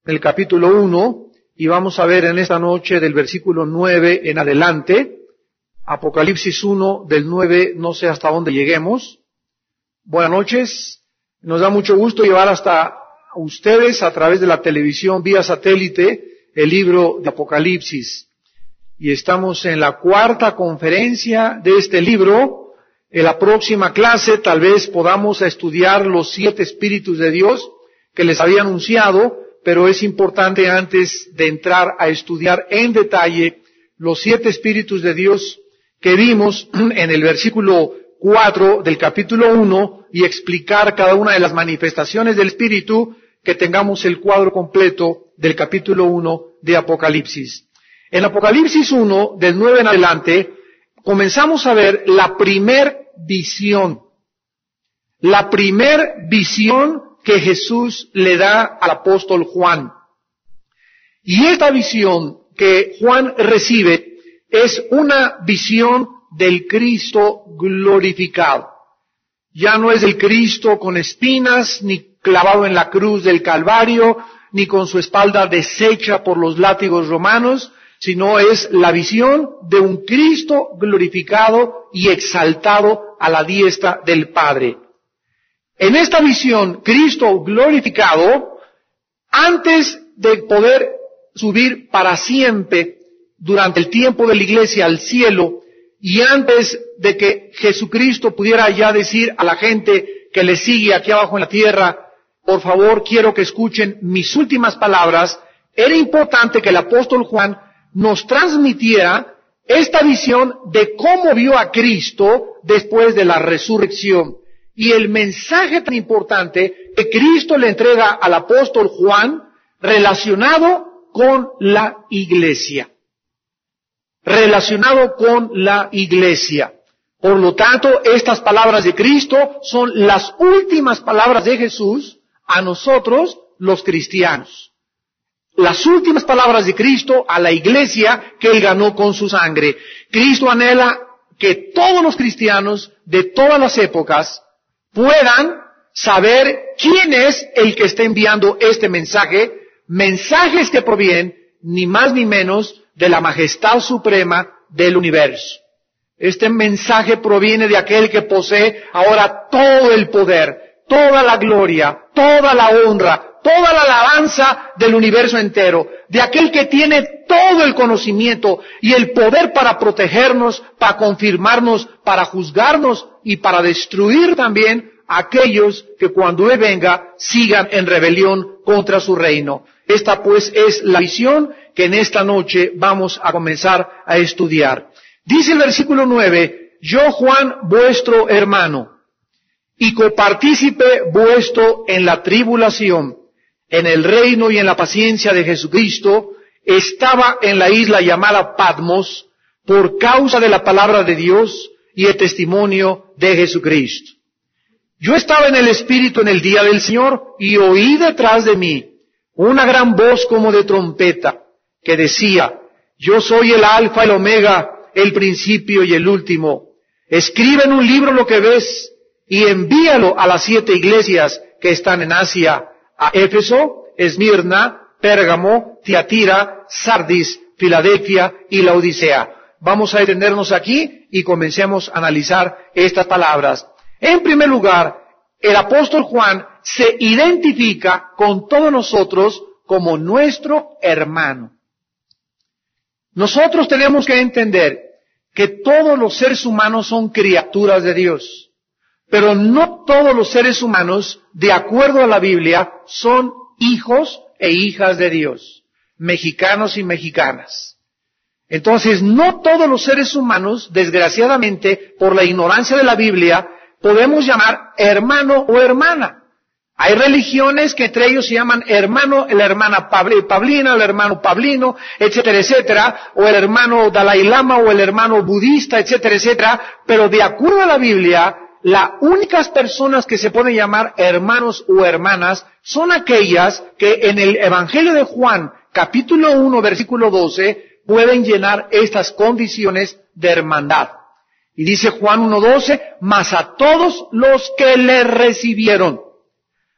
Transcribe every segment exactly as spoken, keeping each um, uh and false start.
el capítulo uno, y vamos a ver en esta noche del versículo nueve en adelante. Apocalipsis uno, del nueve, no sé hasta dónde lleguemos. Buenas noches. Nos da mucho gusto llevar hasta ustedes a través de la televisión vía satélite el libro de Apocalipsis. Y estamos en la cuarta conferencia de este libro. En la próxima clase tal vez podamos estudiar los siete espíritus de Dios que les había anunciado, pero es importante antes de entrar a estudiar en detalle los siete espíritus de Dios que vimos en el versículo cuatro del capítulo uno y explicar cada una de las manifestaciones del Espíritu, que tengamos el cuadro completo del capítulo uno de Apocalipsis. En Apocalipsis uno, del nueve en adelante, comenzamos a ver la primer visión. La primer visión que Jesús le da al apóstol Juan. Y esta visión que Juan recibe es una visión del Cristo glorificado. Ya no es el Cristo con espinas, ni clavado en la cruz del Calvario, ni con su espalda deshecha por los látigos romanos, sino es la visión de un Cristo glorificado y exaltado a la diestra del Padre. En esta visión, Cristo glorificado, antes de poder subir para siempre durante el tiempo de la iglesia al cielo, y antes de que Jesucristo pudiera ya decir a la gente que le sigue aquí abajo en la tierra, por favor quiero que escuchen mis últimas palabras, era importante que el apóstol Juan nos transmitiera esta visión de cómo vio a Cristo después de la resurrección. Y el mensaje tan importante que Cristo le entrega al apóstol Juan relacionado con la iglesia. Relacionado con la iglesia. Por lo tanto, estas palabras de Cristo son las últimas palabras de Jesús a nosotros los cristianos. Las últimas palabras de Cristo a la iglesia que Él ganó con su sangre. Cristo anhela que todos los cristianos de todas las épocas puedan saber quién es el que está enviando este mensaje, mensajes que provienen ni más ni menos de la majestad suprema del universo. Este mensaje proviene de aquel que posee ahora todo el poder, toda la gloria, toda la honra, toda la alabanza del universo entero, de aquel que tiene todo el conocimiento y el poder para protegernos, para confirmarnos, para juzgarnos y para destruir también a aquellos que cuando Él venga sigan en rebelión contra su reino. Esta pues es la visión que en esta noche vamos a comenzar a estudiar. Dice el versículo nueve, yo Juan vuestro hermano, y copartícipe vuestro en la tribulación, en el reino y en la paciencia de Jesucristo, estaba en la isla llamada Patmos, por causa de la palabra de Dios y el testimonio de Jesucristo. Yo estaba en el Espíritu en el día del Señor, y oí detrás de mí una gran voz como de trompeta, que decía, yo soy el Alfa, el Omega, el principio y el último. Escribe en un libro lo que ves, y envíalo a las siete iglesias que están en Asia, a Éfeso, Esmirna, Pérgamo, Tiatira, Sardis, Filadelfia y la Odisea. Vamos a detenernos aquí y comencemos a analizar estas palabras. En primer lugar, el apóstol Juan se identifica con todos nosotros como nuestro hermano. Nosotros tenemos que entender que todos los seres humanos son criaturas de Dios, pero no todos los seres humanos, de acuerdo a la Biblia, son hijos e hijas de Dios, mexicanos y mexicanas. Entonces, no todos los seres humanos, desgraciadamente, por la ignorancia de la Biblia, podemos llamar hermano o hermana. Hay religiones que entre ellos se llaman hermano, la hermana Pablina, el hermano Pablino, etcétera, etcétera, o el hermano Dalai Lama o el hermano budista, etcétera, etcétera, pero de acuerdo a la Biblia, las únicas personas que se pueden llamar hermanos o hermanas son aquellas que en el Evangelio de Juan, capítulo uno, versículo doce, pueden llenar estas condiciones de hermandad. Y dice Juan uno doce, mas a todos los que le recibieron,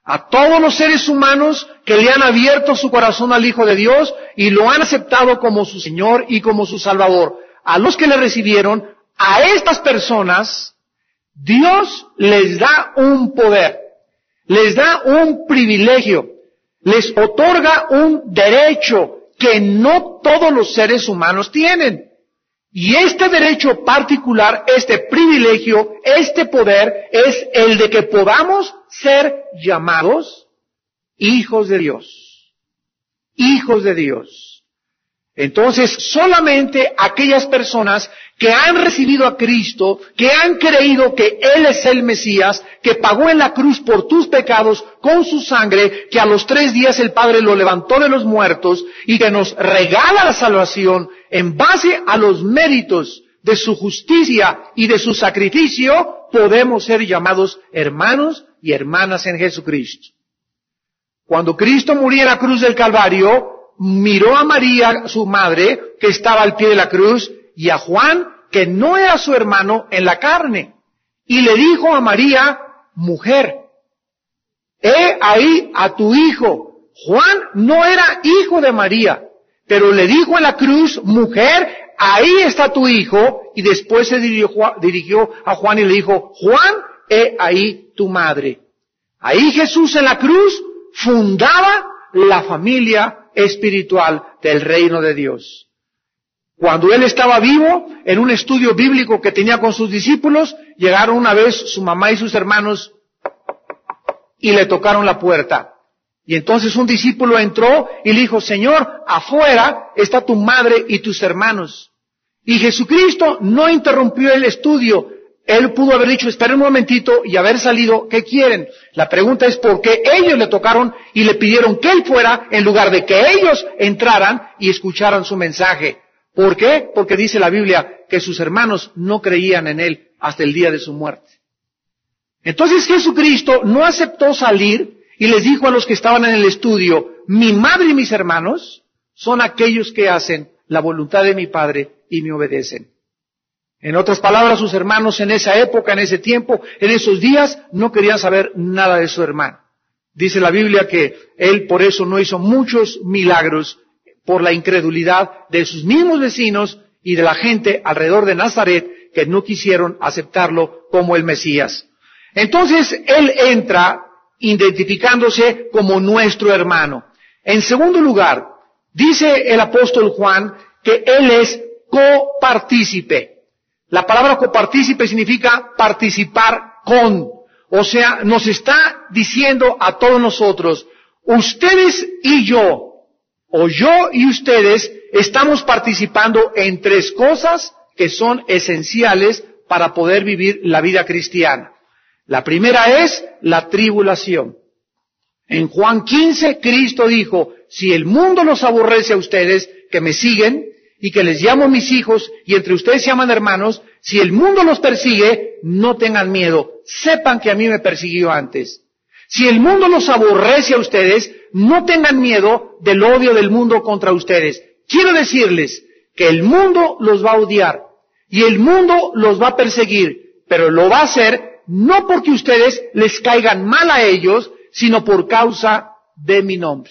A todos los seres humanos que le han abierto su corazón al Hijo de Dios y lo han aceptado como su Señor y como su Salvador. A los que le recibieron, a estas personas, Dios les da un poder, les da un privilegio, les otorga un derecho que no todos los seres humanos tienen. Y este derecho particular, este privilegio, este poder, es el de que podamos ser llamados hijos de Dios. Hijos de Dios. Entonces, solamente aquellas personas que han recibido a Cristo, que han creído que Él es el Mesías, que pagó en la cruz por tus pecados con su sangre, que a los tres días el Padre lo levantó de los muertos y que nos regala la salvación en base a los méritos de su justicia y de su sacrificio, podemos ser llamados hermanos y hermanas en Jesucristo. Cuando Cristo murió en la cruz del Calvario, miró a María, su madre, que estaba al pie de la cruz, y a Juan, que no era su hermano en la carne, y le dijo a María, mujer, he ahí a tu hijo. Juan no era hijo de María, pero le dijo en la cruz, mujer, ahí está tu hijo, y después se dirigió, dirigió a Juan y le dijo, Juan, he ahí tu madre. Ahí Jesús en la cruz fundaba la familia espiritual del reino de Dios. Cuando él estaba vivo, en un estudio bíblico que tenía con sus discípulos, llegaron una vez su mamá y sus hermanos y le tocaron la puerta. Y entonces un discípulo entró y le dijo, Señor, afuera está tu madre y tus hermanos. Y Jesucristo no interrumpió el estudio. Él pudo haber dicho, esperen un momentito y haber salido, ¿qué quieren? La pregunta es por qué ellos le tocaron y le pidieron que él fuera en lugar de que ellos entraran y escucharan su mensaje. ¿Por qué? Porque dice la Biblia que sus hermanos no creían en él hasta el día de su muerte. Entonces Jesucristo no aceptó salir y les dijo a los que estaban en el estudio, mi madre y mis hermanos son aquellos que hacen la voluntad de mi Padre y me obedecen. En otras palabras, sus hermanos en esa época, en ese tiempo, en esos días, no querían saber nada de su hermano. Dice la Biblia que él por eso no hizo muchos milagros por la incredulidad de sus mismos vecinos y de la gente alrededor de Nazaret que no quisieron aceptarlo como el Mesías. Entonces, él entra identificándose como nuestro hermano. En segundo lugar, dice el apóstol Juan que él es copartícipe. La palabra copartícipe significa participar con. O sea, nos está diciendo a todos nosotros, ustedes y yo, o yo y ustedes, estamos participando en tres cosas que son esenciales para poder vivir la vida cristiana. La primera es la tribulación. En Juan quince, Cristo dijo, si el mundo los aborrece a ustedes, que me siguen, y que les llamo mis hijos, y entre ustedes se llaman hermanos, si el mundo los persigue, no tengan miedo, sepan que a mí me persiguió antes. Si el mundo los aborrece a ustedes, no tengan miedo del odio del mundo contra ustedes. Quiero decirles que el mundo los va a odiar, y el mundo los va a perseguir, pero lo va a hacer no porque ustedes les caigan mal a ellos, sino por causa de mi nombre.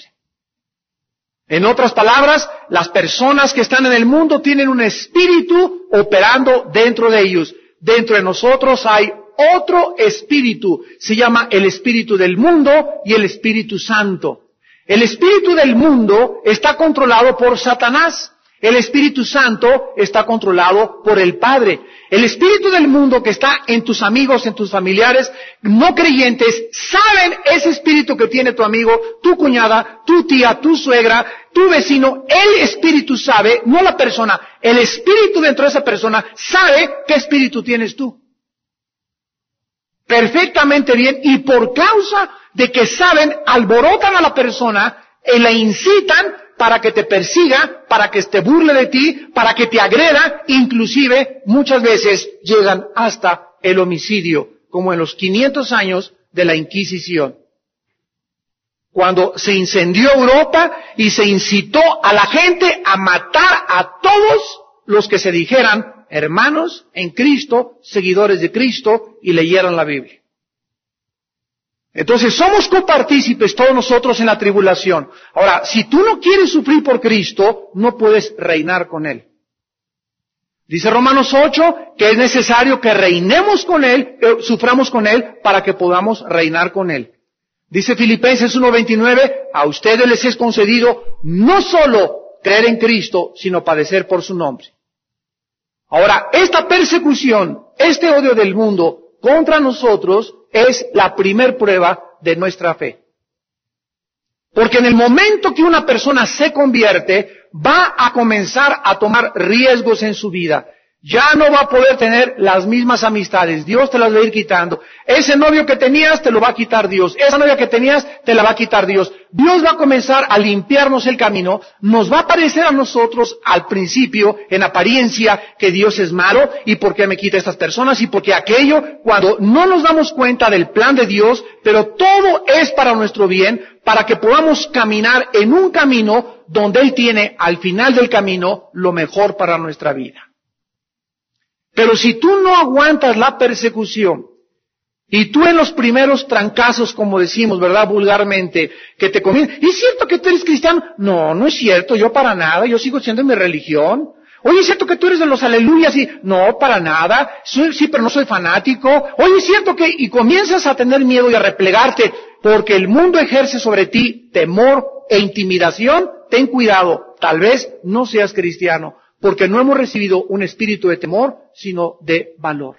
En otras palabras, las personas que están en el mundo tienen un espíritu operando dentro de ellos. Dentro de nosotros hay otro espíritu, se llama el espíritu del mundo y el Espíritu Santo. El espíritu del mundo está controlado por Satanás. El Espíritu Santo está controlado por el Padre. El espíritu del mundo que está en tus amigos, en tus familiares no creyentes, saben ese espíritu que tiene tu amigo, tu cuñada, tu tía, tu suegra, tu vecino. El espíritu sabe, no la persona. El espíritu dentro de esa persona sabe qué espíritu tienes tú. Perfectamente bien, y por causa de que saben, alborotan a la persona y la incitan para que te persiga, para que te burle de ti, para que te agreda, inclusive muchas veces llegan hasta el homicidio, como en los quinientos años de la Inquisición. Cuando se incendió Europa y se incitó a la gente a matar a todos los que se dijeran hermanos en Cristo, seguidores de Cristo, y leyeran la Biblia. Entonces somos copartícipes todos nosotros en la tribulación. Ahora, si tú no quieres sufrir por Cristo, no puedes reinar con Él. Dice Romanos ocho que es necesario que reinemos con Él, eh, suframos con Él, para que podamos reinar con Él. Dice Filipenses uno veintinueve, a ustedes les es concedido no solo creer en Cristo, sino padecer por su nombre. Ahora, esta persecución, este odio del mundo contra nosotros es la primer prueba de nuestra fe. Porque en el momento que una persona se convierte, va a comenzar a tomar riesgos en su vida. Ya no va a poder tener las mismas amistades. Dios te las va a ir quitando. Ese novio que tenías te lo va a quitar Dios. Esa novia que tenías te la va a quitar Dios. Dios va a comenzar a limpiarnos el camino. Nos va a parecer a nosotros al principio, en apariencia, que Dios es malo y por qué me quita estas personas y por qué aquello, cuando no nos damos cuenta del plan de Dios, pero todo es para nuestro bien, para que podamos caminar en un camino donde Él tiene al final del camino lo mejor para nuestra vida. Pero si tú no aguantas la persecución, y tú en los primeros trancazos, como decimos, ¿verdad? Vulgarmente, que te comienzan, ¿es cierto que tú eres cristiano? No, no es cierto, yo para nada, yo sigo siendo en mi religión. Oye, ¿es cierto que tú eres de los aleluyas? Y no, para nada, soy, sí, pero no soy fanático. Oye, ¿es cierto que, y comienzas a tener miedo y a replegarte, porque el mundo ejerce sobre ti temor e intimidación? Ten cuidado, tal vez no seas cristiano, porque no hemos recibido un espíritu de temor, sino de valor,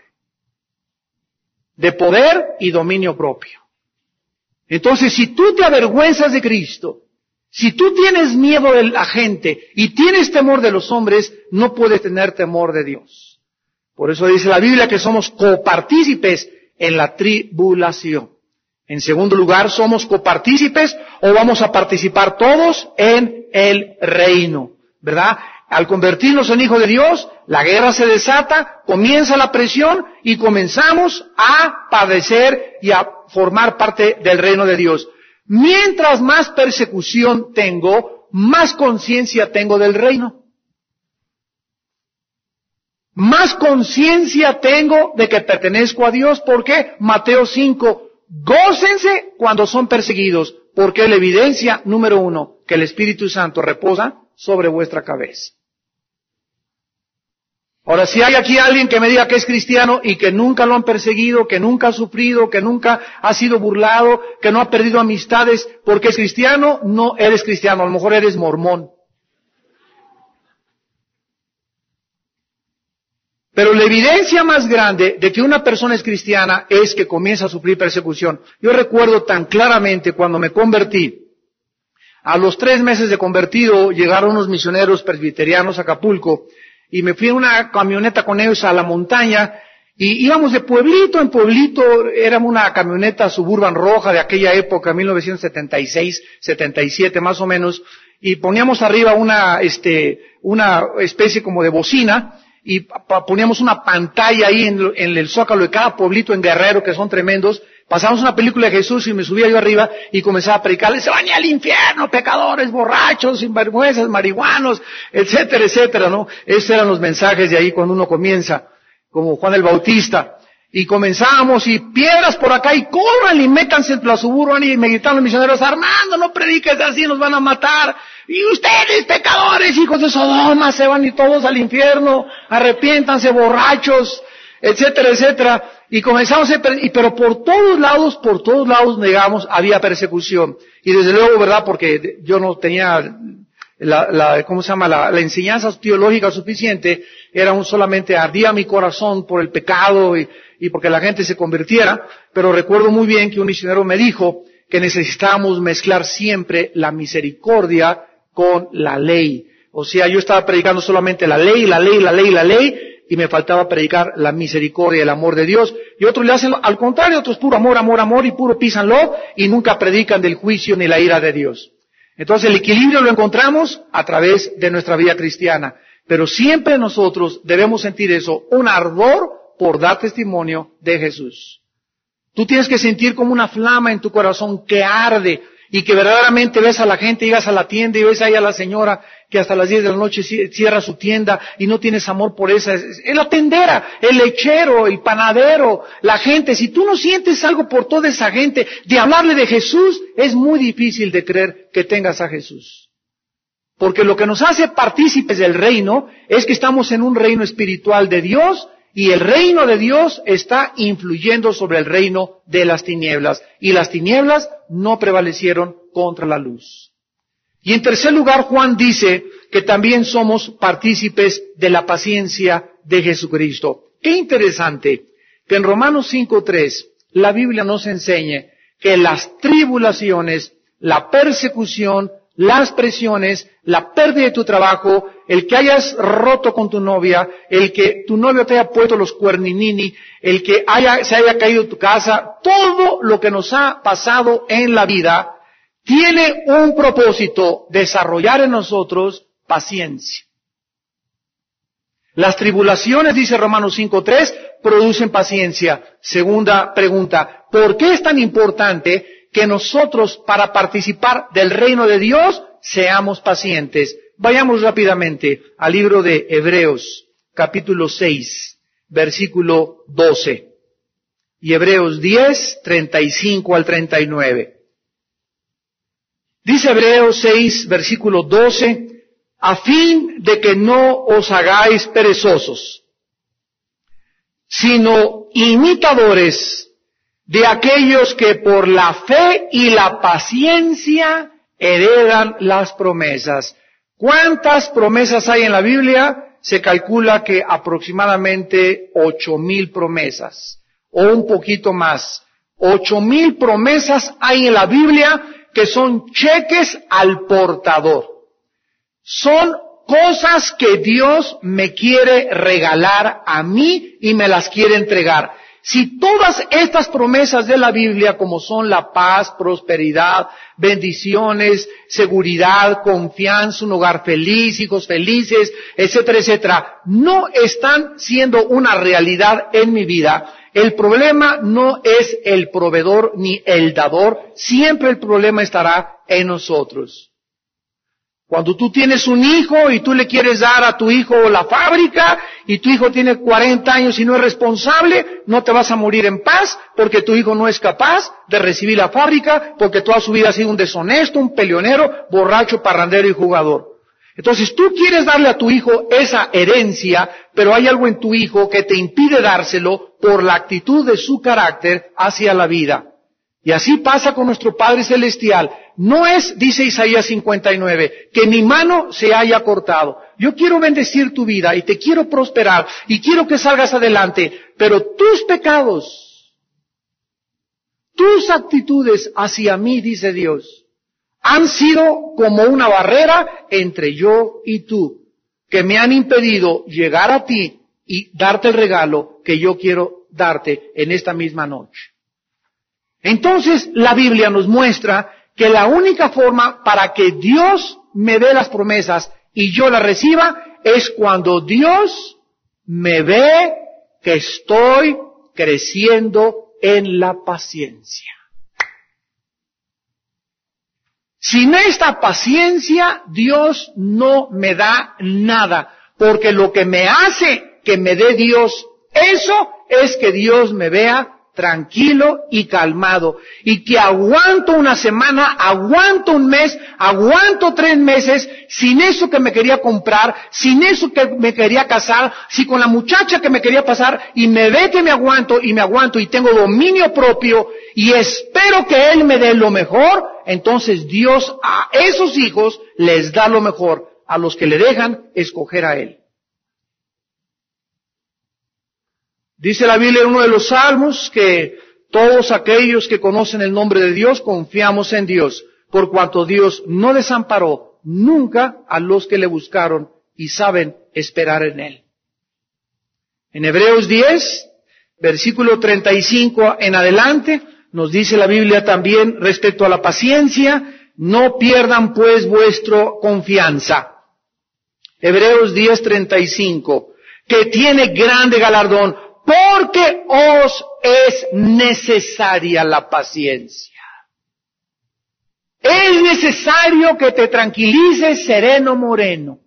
de poder y dominio propio. Entonces, si tú te avergüenzas de Cristo, si tú tienes miedo de la gente y tienes temor de los hombres, no puedes tener temor de Dios. Por eso dice la Biblia que somos copartícipes en la tribulación. En segundo lugar, ¿somos copartícipes o vamos a participar todos en el reino? ¿Verdad? Al convertirnos en hijos de Dios, la guerra se desata, comienza la presión y comenzamos a padecer y a formar parte del reino de Dios. Mientras más persecución tengo, más conciencia tengo del reino. Más conciencia tengo de que pertenezco a Dios. ¿Por qué? Mateo cinco. Gócense cuando son perseguidos, porque es la evidencia número uno, que el Espíritu Santo reposa sobre vuestra cabeza. Ahora, si hay aquí alguien que me diga que es cristiano y que nunca lo han perseguido, que nunca ha sufrido, que nunca ha sido burlado, que no ha perdido amistades porque es cristiano, no eres cristiano, a lo mejor eres mormón. Pero la evidencia más grande de que una persona es cristiana es que comienza a sufrir persecución. Yo recuerdo tan claramente cuando me convertí. A los tres meses de convertido llegaron unos misioneros presbiterianos a Acapulco y me fui en una camioneta con ellos a la montaña y íbamos de pueblito en pueblito. Era una camioneta Suburban roja de aquella época, mil novecientos setenta y seis, setenta y siete más o menos, y poníamos arriba una, este, una especie como de bocina y poníamos una pantalla ahí en, en el zócalo de cada pueblito en Guerrero, que son tremendos. Pasamos una película de Jesús y me subía yo arriba y comenzaba a predicarles, se van al infierno, pecadores, borrachos, sinvergüenzas, marihuanos, etcétera, etcétera, ¿no? Esos eran los mensajes de ahí cuando uno comienza, como Juan el Bautista. Y comenzamos y piedras por acá y corran y métanse entre la Suburban y me gritaron los misioneros, Armando, no prediques así, nos van a matar. Y ustedes, pecadores, hijos de Sodoma, se van y todos al infierno, arrepiéntanse, borrachos, etcétera, etcétera. Y comenzamos a, y pero por todos lados, por todos lados negamos, había persecución. Y desde luego, ¿verdad? Porque yo no tenía la, la ¿cómo se llama? La, la enseñanza teológica suficiente, era un solamente ardía mi corazón por el pecado y, y porque la gente se convirtiera. Pero recuerdo muy bien que un misionero me dijo que necesitábamos mezclar siempre la misericordia con la ley. O sea, yo estaba predicando solamente la ley, la ley, la ley, la ley, y me faltaba predicar la misericordia y el amor de Dios. Y otros le hacen al contrario, otros puro amor, amor, amor, y puro písanlo, y nunca predican del juicio ni la ira de Dios. Entonces el equilibrio lo encontramos a través de nuestra vida cristiana. Pero siempre nosotros debemos sentir eso, un ardor por dar testimonio de Jesús. Tú tienes que sentir como una flama en tu corazón que arde, y que verdaderamente ves a la gente, llegas a la tienda y ves ahí a la señora que hasta las diez de la noche cierra su tienda y no tienes amor por esa, es la tendera, el lechero, el panadero, la gente. Si tú no sientes algo por toda esa gente, de hablarle de Jesús, es muy difícil de creer que tengas a Jesús. Porque lo que nos hace partícipes del reino es que estamos en un reino espiritual de Dios, y el reino de Dios está influyendo sobre el reino de las tinieblas. Y las tinieblas no prevalecieron contra la luz. Y en tercer lugar, Juan dice que también somos partícipes de la paciencia de Jesucristo. Qué interesante que en Romanos cinco tres la Biblia nos enseñe que las tribulaciones, la persecución, las presiones, la pérdida de tu trabajo, el que hayas roto con tu novia, el que tu novio te haya puesto los cuerninini, el que haya, se haya caído tu casa, todo lo que nos ha pasado en la vida tiene un propósito: desarrollar en nosotros paciencia. Las tribulaciones, dice Romanos cinco tres, producen paciencia. Segunda pregunta, ¿por qué es tan importante que nosotros, para participar del reino de Dios, seamos pacientes? Vayamos rápidamente al libro de Hebreos, capítulo seis, versículo doce. Y Hebreos diez, treinta y cinco al treinta y nueve. Dice Hebreos seis, versículo doce, a fin de que no os hagáis perezosos, sino imitadores de aquellos que por la fe y la paciencia heredan las promesas. ¿Cuántas promesas hay en la Biblia? Se calcula que aproximadamente ocho mil promesas, o un poquito más. Ocho mil promesas hay en la Biblia que son cheques al portador. Son cosas que Dios me quiere regalar a mí y me las quiere entregar. Si todas estas promesas de la Biblia, como son la paz, prosperidad, bendiciones, seguridad, confianza, un hogar feliz, hijos felices, etcétera, etcétera, no están siendo una realidad en mi vida, el problema no es el proveedor ni el dador, siempre el problema estará en nosotros. Cuando tú tienes un hijo y tú le quieres dar a tu hijo la fábrica y tu hijo tiene cuarenta años y no es responsable, no te vas a morir en paz porque tu hijo no es capaz de recibir la fábrica, porque toda su vida ha sido un deshonesto, un peleonero, borracho, parrandero y jugador. Entonces tú quieres darle a tu hijo esa herencia, pero hay algo en tu hijo que te impide dárselo por la actitud de su carácter hacia la vida. Y así pasa con nuestro Padre Celestial. No es, dice Isaías cincuenta y nueve, que mi mano se haya cortado. Yo quiero bendecir tu vida y te quiero prosperar y quiero que salgas adelante, pero tus pecados, tus actitudes hacia mí, dice Dios, han sido como una barrera entre yo y tú, que me han impedido llegar a ti y darte el regalo que yo quiero darte en esta misma noche. Entonces la Biblia nos muestra que la única forma para que Dios me dé las promesas y yo las reciba es cuando Dios me ve que estoy creciendo en la paciencia. Sin esta paciencia, Dios no me da nada, porque lo que me hace que me dé Dios eso es que Dios me vea tranquilo y calmado, y que aguanto una semana, aguanto un mes, aguanto tres meses, sin eso que me quería comprar, sin eso que me quería casar, si con la muchacha que me quería pasar, y me ve que me aguanto, y me aguanto, y tengo dominio propio, y espero que Él me dé lo mejor, entonces Dios a esos hijos les da lo mejor, a los que le dejan escoger a Él. Dice la Biblia en uno de los salmos que todos aquellos que conocen el nombre de Dios confiamos en Dios, por cuanto Dios no desamparó nunca a los que le buscaron y saben esperar en Él. En Hebreos diez, versículo treinta y cinco en adelante, nos dice la Biblia también respecto a la paciencia, no pierdan pues vuestra confianza. Hebreos diez, treinta y cinco, que tiene grande galardón, porque os es necesaria la paciencia. necesario que te tranquilices sereno moreno.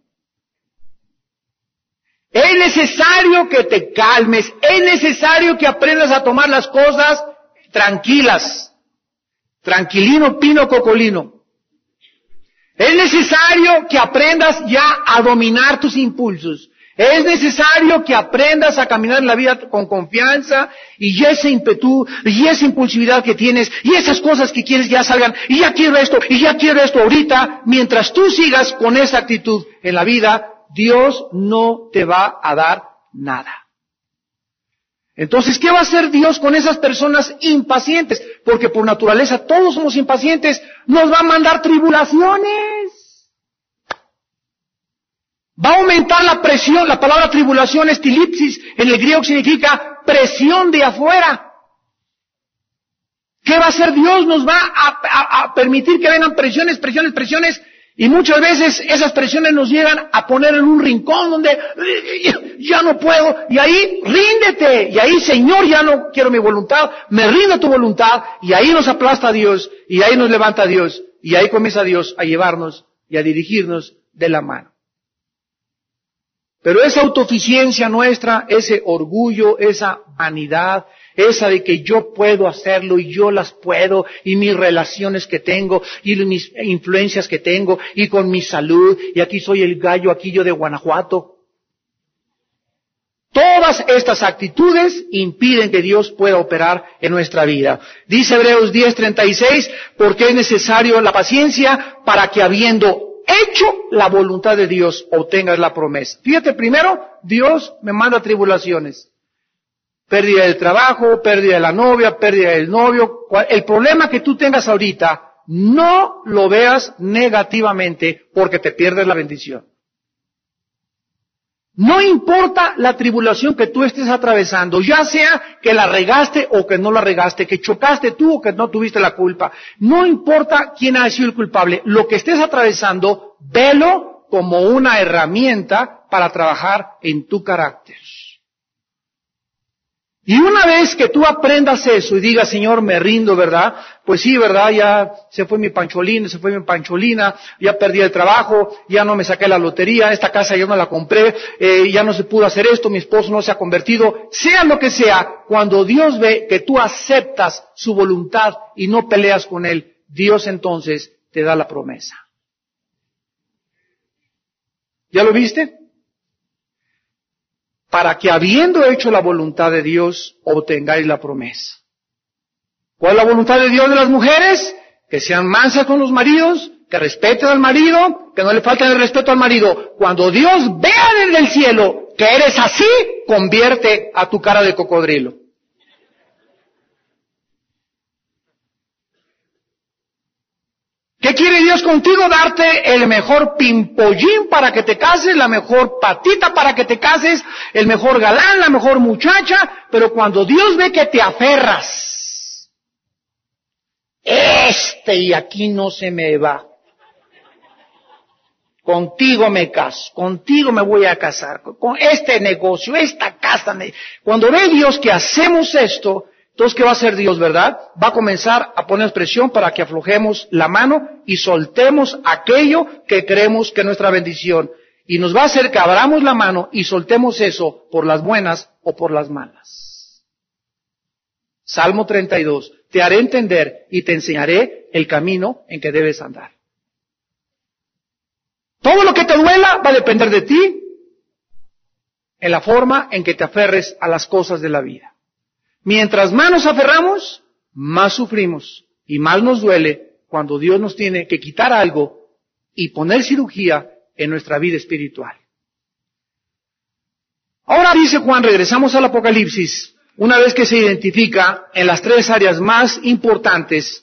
Es necesario que te calmes. Es necesario que aprendas a tomar las cosas tranquilas. Tranquilino, pino, cocolino. Es necesario que aprendas ya a dominar tus impulsos. Es necesario que aprendas a caminar en la vida con confianza y ese ímpetu y esa impulsividad que tienes y esas cosas que quieres ya salgan y ya quiero esto y ya quiero esto ahorita. Mientras tú sigas con esa actitud en la vida, Dios no te va a dar nada. Entonces, ¿qué va a hacer Dios con esas personas impacientes? Porque por naturaleza todos somos impacientes. Nos va a mandar tribulaciones. Va a aumentar la presión. La palabra tribulación es tilipsis. En el griego significa presión de afuera. ¿Qué va a hacer Dios? Nos va a, a, a permitir que vengan presiones, presiones, presiones. Y muchas veces esas presiones nos llegan a poner en un rincón donde ya no puedo. Y ahí ríndete. Y ahí, Señor, ya no quiero mi voluntad. Me rindo a tu voluntad. Y ahí nos aplasta Dios. Y ahí nos levanta Dios. Y ahí comienza Dios a llevarnos y a dirigirnos de la mano. Pero esa autoeficiencia nuestra, ese orgullo, esa vanidad, esa de que yo puedo hacerlo y yo las puedo, y mis relaciones que tengo, y mis influencias que tengo, y con mi salud, y aquí soy el gallo, aquí yo de Guanajuato. Todas estas actitudes impiden que Dios pueda operar en nuestra vida. Dice Hebreos diez treinta y seis, porque es necesario la paciencia para que habiendo hecho la voluntad de Dios, obtengas la promesa. Fíjate, primero, Dios me manda tribulaciones. Pérdida del trabajo, pérdida de la novia, pérdida del novio. El problema que tú tengas ahorita, no lo veas negativamente porque te pierdes la bendición. No importa la tribulación que tú estés atravesando, ya sea que la regaste o que no la regaste, que chocaste tú o que no tuviste la culpa. No importa quién ha sido el culpable. Lo que estés atravesando, velo como una herramienta para trabajar en tu carácter. Y una vez que tú aprendas eso y digas, Señor, me rindo, ¿verdad? Pues sí, ¿verdad? Ya se fue mi pancholina, se fue mi pancholina, ya perdí el trabajo, ya no me saqué la lotería, esta casa yo no la compré, eh, ya no se pudo hacer esto, mi esposo no se ha convertido. Sea lo que sea, cuando Dios ve que tú aceptas su voluntad y no peleas con Él, Dios entonces te da la promesa. ¿Ya lo viste? Para que habiendo hecho la voluntad de Dios, obtengáis la promesa. ¿Cuál es la voluntad de Dios de las mujeres? Que sean mansas con los maridos, que respeten al marido, que no le falten el respeto al marido. Cuando Dios vea desde el cielo que eres así, convierte a tu cara de cocodrilo. ¿Qué quiere Dios contigo? Darte el mejor pimpollín para que te cases, la mejor patita para que te cases, el mejor galán, la mejor muchacha, pero cuando Dios ve que te aferras, este y aquí no se me va. Contigo me caso, contigo me voy a casar, con este negocio, esta casa. Cuando ve Dios que hacemos esto, entonces, ¿qué va a hacer Dios, verdad? Va a comenzar a poner presión para que aflojemos la mano y soltemos aquello que creemos que es nuestra bendición. Y nos va a hacer que abramos la mano y soltemos eso por las buenas o por las malas. Salmo treinta y dos. Te haré entender y te enseñaré el camino en que debes andar. Todo lo que te duela va a depender de ti en la forma en que te aferres a las cosas de la vida. Mientras más nos aferramos, más sufrimos y más nos duele cuando Dios nos tiene que quitar algo y poner cirugía en nuestra vida espiritual. Ahora dice Juan, regresamos al Apocalipsis, una vez que se identifica en las tres áreas más importantes,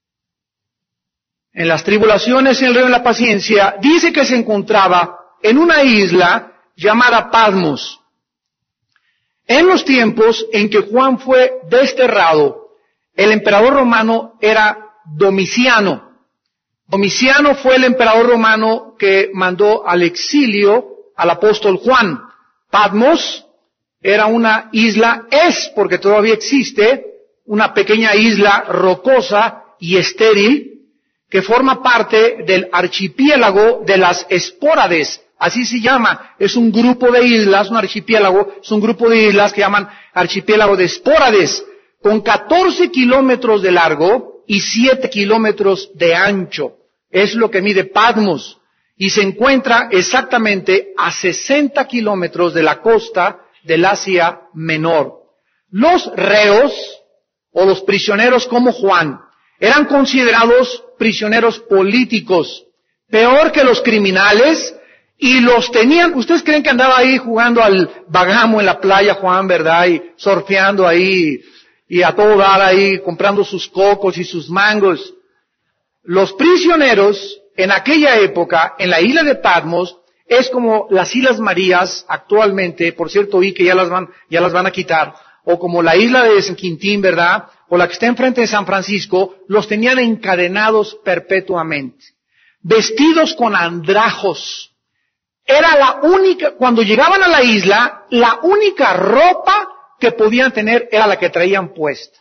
en las tribulaciones, en el reino de la paciencia, dice que se encontraba en una isla llamada Patmos. En los tiempos en que Juan fue desterrado, el emperador romano era Domiciano. Domiciano fue el emperador romano que mandó al exilio al apóstol Juan. Patmos era una isla, es porque todavía existe, una pequeña isla rocosa y estéril, que forma parte del archipiélago de las Hespórades. Así se llama. Es un grupo de islas, un archipiélago, es un grupo de islas que llaman archipiélago de Hespórades, con catorce kilómetros de largo y siete kilómetros de ancho. Es lo que mide Patmos. Y se encuentra exactamente a sesenta kilómetros de la costa del Asia Menor. Los reos, o los prisioneros como Juan, eran considerados prisioneros políticos, peor que los criminales, y los tenían. ¿Ustedes creen que andaba ahí jugando al bagamo en la playa, Juan, verdad? Y surfeando ahí, y a todo dar ahí, comprando sus cocos y sus mangos. Los prisioneros, en aquella época, en la isla de Patmos, es como las Islas Marías actualmente, por cierto, oí que ya las van, ya las van a quitar, o como la isla de San Quintín, ¿verdad? O la que está enfrente de San Francisco, los tenían encadenados perpetuamente, vestidos con andrajos. Era la única, cuando llegaban a la isla, la única ropa que podían tener era la que traían puesta.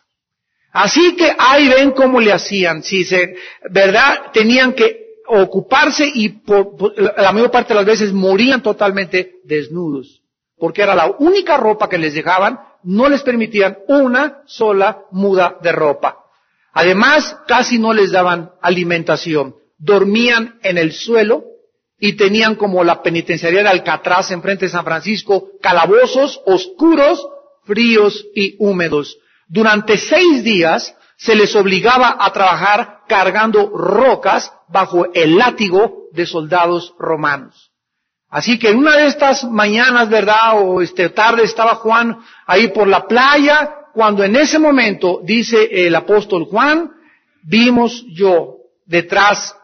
Así que ahí ven cómo le hacían, si se, ¿verdad? Tenían que ocuparse y por, por, la mayor parte de las veces morían totalmente desnudos, porque era la única ropa que les dejaban, no les permitían una sola muda de ropa. Además, casi no les daban alimentación, dormían en el suelo y tenían como la penitenciaría de Alcatraz enfrente de San Francisco, calabozos oscuros, fríos y húmedos. Durante seis días se les obligaba a trabajar cargando rocas bajo el látigo de soldados romanos. Así que en una de estas mañanas, ¿verdad? O este tarde estaba Juan ahí por la playa, cuando en ese momento, dice el apóstol Juan, vimos yo detrás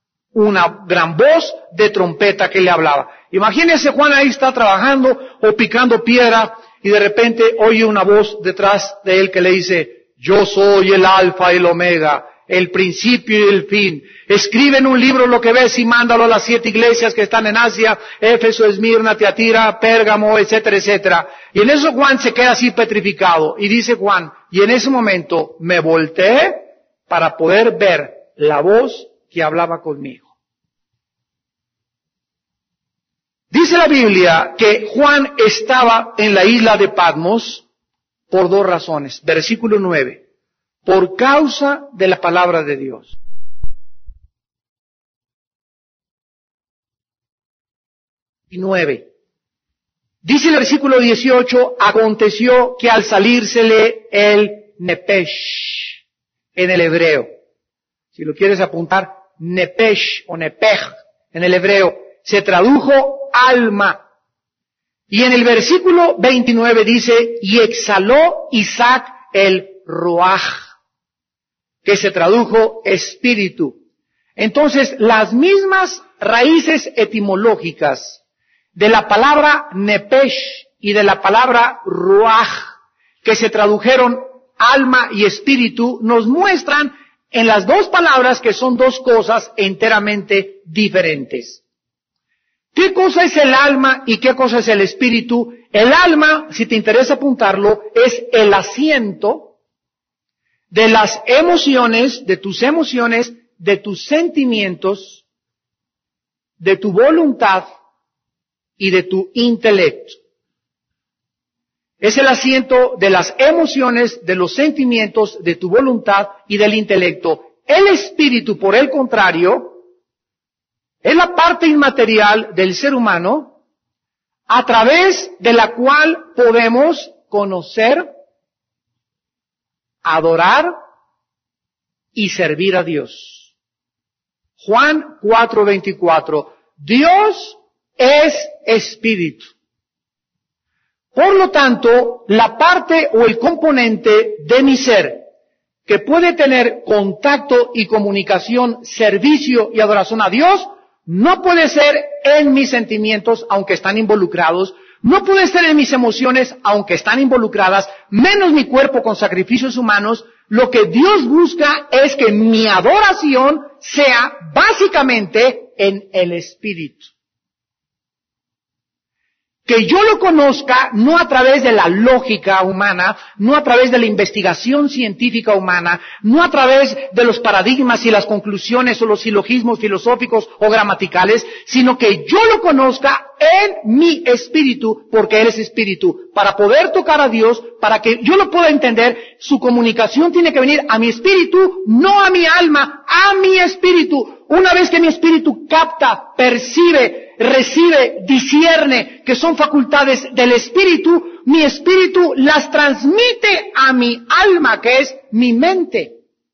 una gran voz de trompeta que le hablaba. Imagínense, Juan ahí está trabajando o picando piedra y de repente oye una voz detrás de él que le dice, yo soy el alfa y el omega, el principio y el fin. Escribe en un libro lo que ves y mándalo a las siete iglesias que están en Asia, Éfeso, Esmirna, Tiatira, Pérgamo, etcétera, etcétera. Y en eso Juan se queda así petrificado. Y dice Juan, y en ese momento me volteé para poder ver la voz que hablaba conmigo. Dice la Biblia que Juan estaba en la isla de Patmos por dos razones. Versículo nueve. Por causa de la palabra de Dios. Y nueve. Dice el versículo dieciocho, aconteció que al salírsele el nepesh, en el hebreo. Si lo quieres apuntar, nepesh o nepej, en el hebreo, se tradujo alma. Y en el versículo veintinueve dice, y exhaló Isaac el ruaj, que se tradujo espíritu. Entonces, las mismas raíces etimológicas de la palabra nepesh y de la palabra ruaj, que se tradujeron alma y espíritu, nos muestran en las dos palabras que son dos cosas enteramente diferentes. ¿Qué cosa es el alma y qué cosa es el espíritu? El alma, si te interesa apuntarlo, es el asiento de las emociones, de tus emociones, de tus sentimientos, de tu voluntad y de tu intelecto. Es el asiento de las emociones, de los sentimientos, de tu voluntad y del intelecto. El espíritu, por el contrario, es la parte inmaterial del ser humano a través de la cual podemos conocer, adorar y servir a Dios. Juan cuatro veinticuatro. Dios es espíritu. Por lo tanto, la parte o el componente de mi ser que puede tener contacto y comunicación, servicio y adoración a Dios, no puede ser en mis sentimientos, aunque están involucrados, no puede ser en mis emociones, aunque están involucradas, menos mi cuerpo con sacrificios humanos. Lo que Dios busca es que mi adoración sea básicamente en el Espíritu. Que yo lo conozca no a través de la lógica humana, no a través de la investigación científica humana, no a través de los paradigmas y las conclusiones o los silogismos filosóficos o gramaticales, sino que yo lo conozca en mi espíritu, porque Él es espíritu. Para poder tocar a Dios, para que yo lo pueda entender, su comunicación tiene que venir a mi espíritu, no a mi alma, a mi espíritu. Una vez que mi espíritu capta, percibe, recibe, discierne, que son facultades del espíritu, mi espíritu las transmite a mi alma, que es mi mente.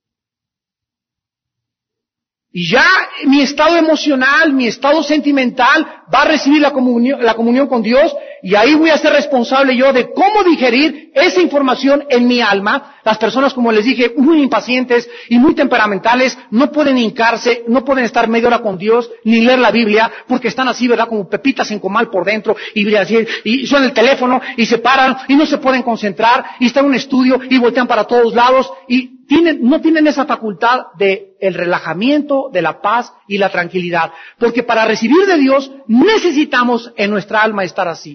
Y ya mi estado emocional, mi estado sentimental va a recibir la comunión, la comunión con Dios, y ahí voy a ser responsable yo de cómo digerir esa información en mi alma. Las personas, como les dije, muy impacientes y muy temperamentales, no pueden hincarse, no pueden estar media hora con Dios, ni leer la Biblia, porque están así, ¿verdad?, como pepitas en comal por dentro, y, así, y suena el teléfono, y se paran, y no se pueden concentrar, y están en un estudio, y voltean para todos lados, y tienen, no tienen esa facultad de el relajamiento, de la paz y la tranquilidad. Porque para recibir de Dios, necesitamos en nuestra alma estar así.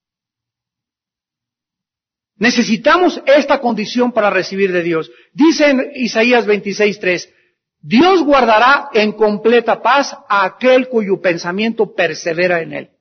Necesitamos esta condición para recibir de Dios. Dice en Isaías veintiséis tres, Dios guardará en completa paz a aquel cuyo pensamiento persevera en Él.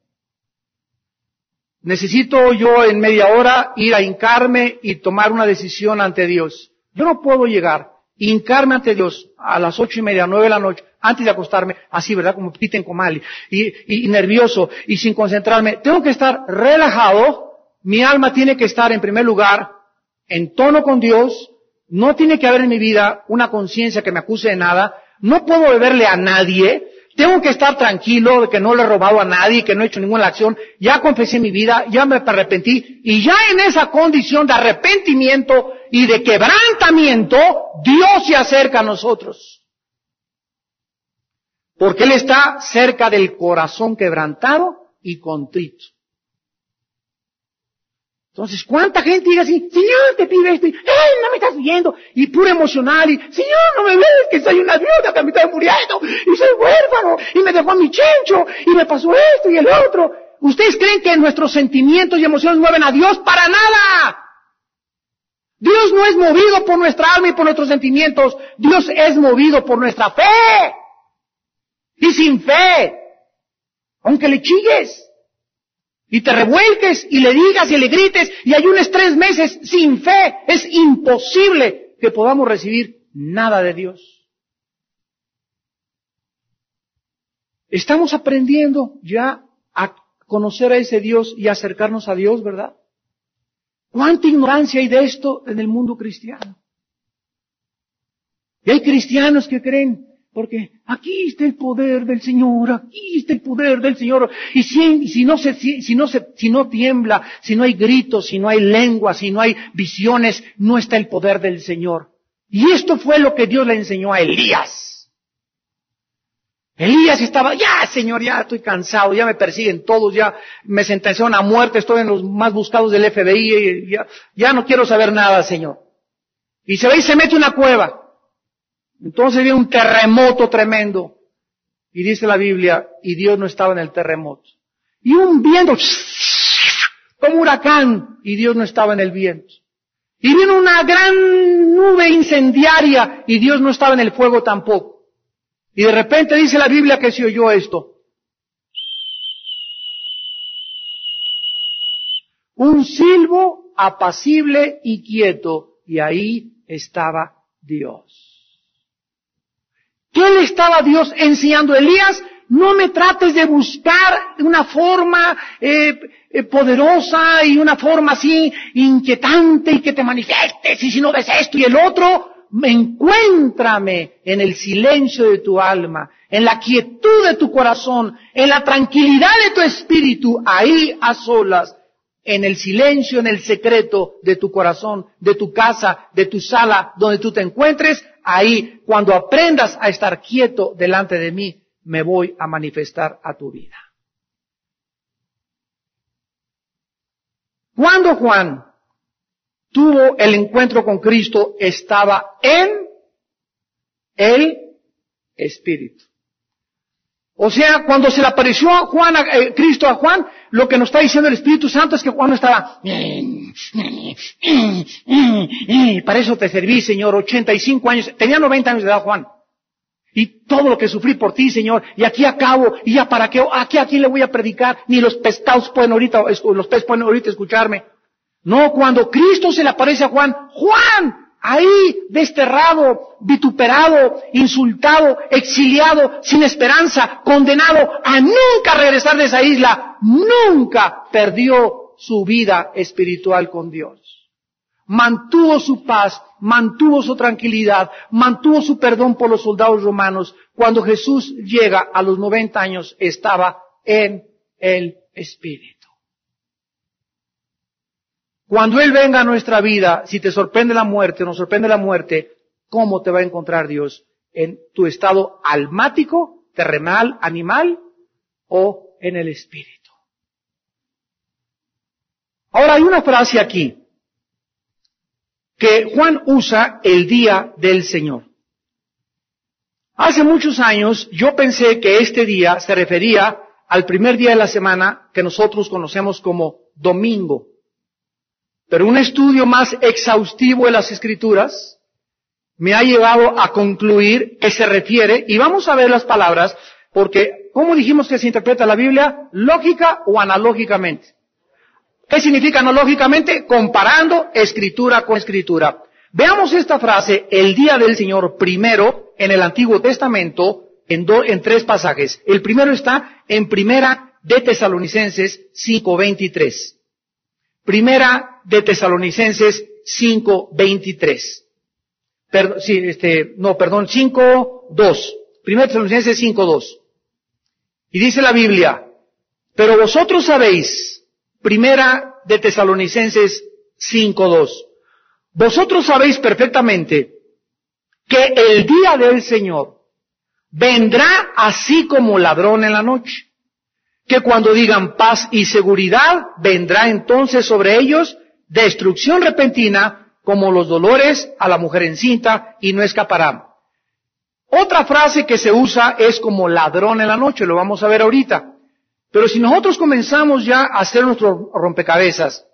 Necesito yo en media hora ir a hincarme y tomar una decisión ante Dios. Yo no puedo llegar, hincarme ante Dios a las ocho y media, nueve de la noche, antes de acostarme, así, ¿verdad?, como pita en comal, y, y, y nervioso, y sin concentrarme. Tengo que estar relajado. Mi alma tiene que estar en primer lugar en tono con Dios. No tiene que haber en mi vida una conciencia que me acuse de nada. No puedo deberle a nadie. Tengo que estar tranquilo de que no le he robado a nadie, que no he hecho ninguna acción. Ya confesé mi vida, ya me arrepentí. Y ya en esa condición de arrepentimiento y de quebrantamiento, Dios se acerca a nosotros. Porque Él está cerca del corazón quebrantado y contrito. Entonces, ¿cuánta gente dice así, Señor, te pido esto, y, ¡ay, no me estás viendo! Y puro emocional, y, Señor, no me ves, que soy una viuda que me estoy muriendo, y soy huérfano, y me dejó a mi chencho, y me pasó esto y el otro. ¿Ustedes creen que nuestros sentimientos y emociones mueven a Dios? ¡Para nada! Dios no es movido por nuestra alma y por nuestros sentimientos. Dios es movido por nuestra fe. Y sin fe, aunque le chilles, y te revuelques, y le digas, y le grites, y ayunes tres meses, sin fe, es imposible que podamos recibir nada de Dios. Estamos aprendiendo ya a conocer a ese Dios y acercarnos a Dios, ¿verdad? ¿Cuánta ignorancia hay de esto en el mundo cristiano? Y hay cristianos que creen, porque aquí está el poder del Señor, aquí está el poder del Señor. Y si, si, no se, si, si, no se, si no tiembla, si no hay gritos, si no hay lengua, si no hay visiones, no está el poder del Señor. Y esto fue lo que Dios le enseñó a Elías. Elías estaba, ya Señor, ya estoy cansado, ya me persiguen todos, ya me sentenciaron a muerte, estoy en los más buscados del F B I, ya, ya no quiero saber nada, Señor. Y se va y se mete en una cueva. Entonces viene un terremoto tremendo. Y dice la Biblia, y Dios no estaba en el terremoto. Y un viento, como huracán, y Dios no estaba en el viento. Y vino una gran nube incendiaria, y Dios no estaba en el fuego tampoco. Y de repente dice la Biblia que se oyó esto. Un silbo apacible y quieto, y ahí estaba Dios. ¿Qué le estaba Dios enseñando a Elías? No me trates de buscar una forma eh, eh, poderosa y una forma así inquietante y que te manifiestes, y si no ves esto y el otro, encuéntrame en el silencio de tu alma, en la quietud de tu corazón, en la tranquilidad de tu espíritu, ahí a solas, en el silencio, en el secreto de tu corazón, de tu casa, de tu sala, donde tú te encuentres. Ahí, cuando aprendas a estar quieto delante de mí, me voy a manifestar a tu vida. Cuando Juan tuvo el encuentro con Cristo, estaba en el Espíritu. O sea, cuando se le apareció a Juan, a, eh, Cristo a Juan, lo que nos está diciendo el Espíritu Santo es que Juan estaba, para eso te serví, Señor, ochenta y cinco años, tenía noventa años de edad Juan. Y todo lo que sufrí por ti, Señor, y aquí acabo, y ya para qué, aquí a quién le voy a predicar, ni los pescados pueden ahorita, los peces pueden ahorita escucharme. No, cuando Cristo se le aparece a Juan, Juan, ahí desterrado, vituperado, insultado, exiliado, sin esperanza, condenado a nunca regresar de esa isla, nunca perdió su vida espiritual con Dios. Mantuvo su paz, mantuvo su tranquilidad, mantuvo su perdón por los soldados romanos. Cuando Jesús llega a los noventa años, estaba en el Espíritu. Cuando Él venga a nuestra vida, si te sorprende la muerte, nos sorprende la muerte, ¿cómo te va a encontrar Dios? ¿En tu estado almático, terrenal, animal o en el Espíritu? Ahora hay una frase aquí que Juan usa, el día del Señor. Hace muchos años yo pensé que este día se refería al primer día de la semana que nosotros conocemos como domingo. Pero un estudio más exhaustivo de las Escrituras me ha llevado a concluir que se refiere, y vamos a ver las palabras, porque ¿cómo dijimos que se interpreta la Biblia? ¿Lógica o analógicamente? ¿Qué significa analógicamente? Comparando escritura con escritura. Veamos esta frase, el día del Señor, primero en el Antiguo Testamento, en, do, en tres pasajes. El primero está en Primera de Tesalonicenses cinco veintitrés. Primera de Tesalonicenses cinco veintitrés. Per, sí, este, no, perdón, cinco dos. Primera de Tesalonicenses cinco dos. Y dice la Biblia, pero vosotros sabéis, Primera de Tesalonicenses cinco dos. Vosotros sabéis perfectamente que el día del Señor vendrá así como ladrón en la noche. Que cuando digan paz y seguridad, vendrá entonces sobre ellos destrucción repentina como los dolores a la mujer encinta y no escaparán. Otra frase que se usa es como ladrón en la noche, lo vamos a ver ahorita. Pero si nosotros comenzamos ya a hacer nuestro rompecabezas,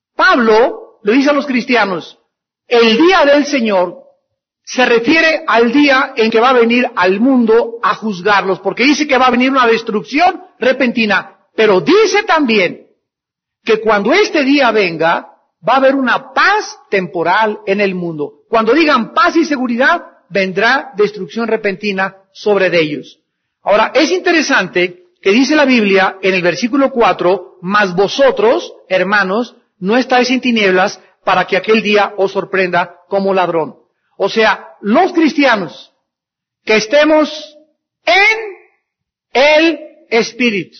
Pablo le dice a los cristianos, el día del Señor se refiere al día en que va a venir al mundo a juzgarlos, porque dice que va a venir una destrucción repentina, pero dice también que cuando este día venga, va a haber una paz temporal en el mundo. Cuando digan paz y seguridad, vendrá destrucción repentina sobre de ellos. Ahora, es interesante que dice la Biblia en el versículo cuatro, mas vosotros, hermanos, no estáis en tinieblas para que aquel día os sorprenda como ladrón. O sea, los cristianos que estemos en el Espíritu.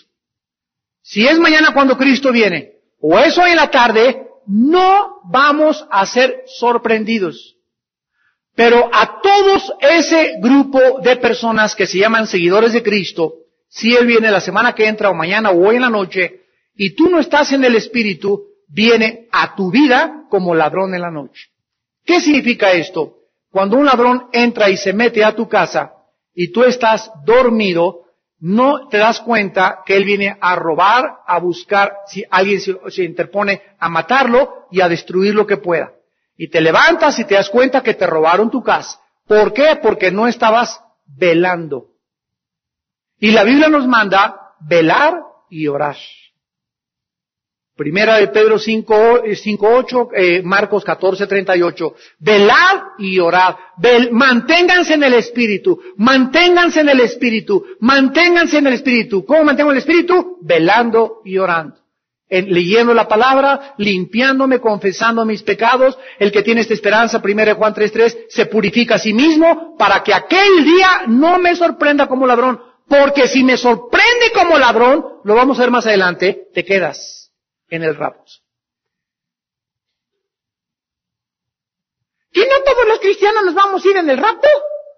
Si es mañana cuando Cristo viene, o es hoy en la tarde, no vamos a ser sorprendidos. Pero a todos ese grupo de personas que se llaman seguidores de Cristo, si Él viene la semana que entra o mañana o hoy en la noche, y tú no estás en el Espíritu, viene a tu vida como ladrón en la noche. ¿Qué significa esto? Cuando un ladrón entra y se mete a tu casa y tú estás dormido, no te das cuenta que él viene a robar, a buscar, si alguien se, se interpone, a matarlo y a destruir lo que pueda. Y te levantas y te das cuenta que te robaron tu casa. ¿Por qué? Porque no estabas velando. Y la Biblia nos manda velar y orar. Primera de Pedro cinco ocho, eh, Marcos catorce treinta y ocho. Velad y orad. Vel, manténganse en el Espíritu. Manténganse en el Espíritu. Manténganse en el Espíritu. ¿Cómo mantengo el Espíritu? Velando y orando. En, leyendo la palabra, limpiándome, confesando mis pecados. El que tiene esta esperanza, Primera de Juan tres tres, se purifica a sí mismo para que aquel día no me sorprenda como ladrón. Porque si me sorprende como ladrón, lo vamos a ver más adelante, te quedas en el rapto. ¿Y no todos los cristianos nos vamos a ir en el rapto?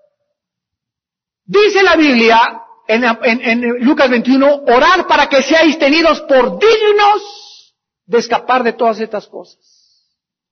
Dice la Biblia en, en, en Lucas veintiuno, orar para que seáis tenidos por dignos de escapar de todas estas cosas.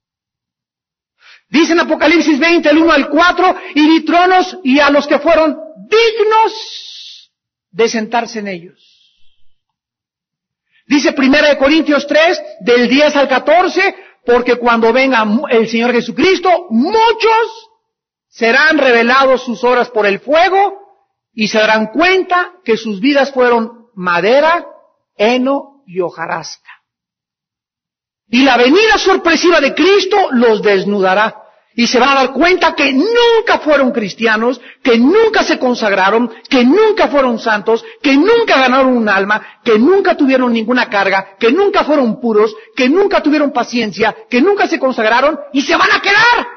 Dice en Apocalipsis veinte, el uno al cuatro, y di tronos y a los que fueron dignos de sentarse en ellos. Dice Primera de Corintios tres, del diez al catorce, porque cuando venga el Señor Jesucristo, muchos serán revelados sus obras por el fuego y se darán cuenta que sus vidas fueron madera, heno y hojarasca. Y la venida sorpresiva de Cristo los desnudará. Y se van a dar cuenta que nunca fueron cristianos, que nunca se consagraron, que nunca fueron santos, que nunca ganaron un alma, que nunca tuvieron ninguna carga, que nunca fueron puros, que nunca tuvieron paciencia, que nunca se consagraron y se van a quedar.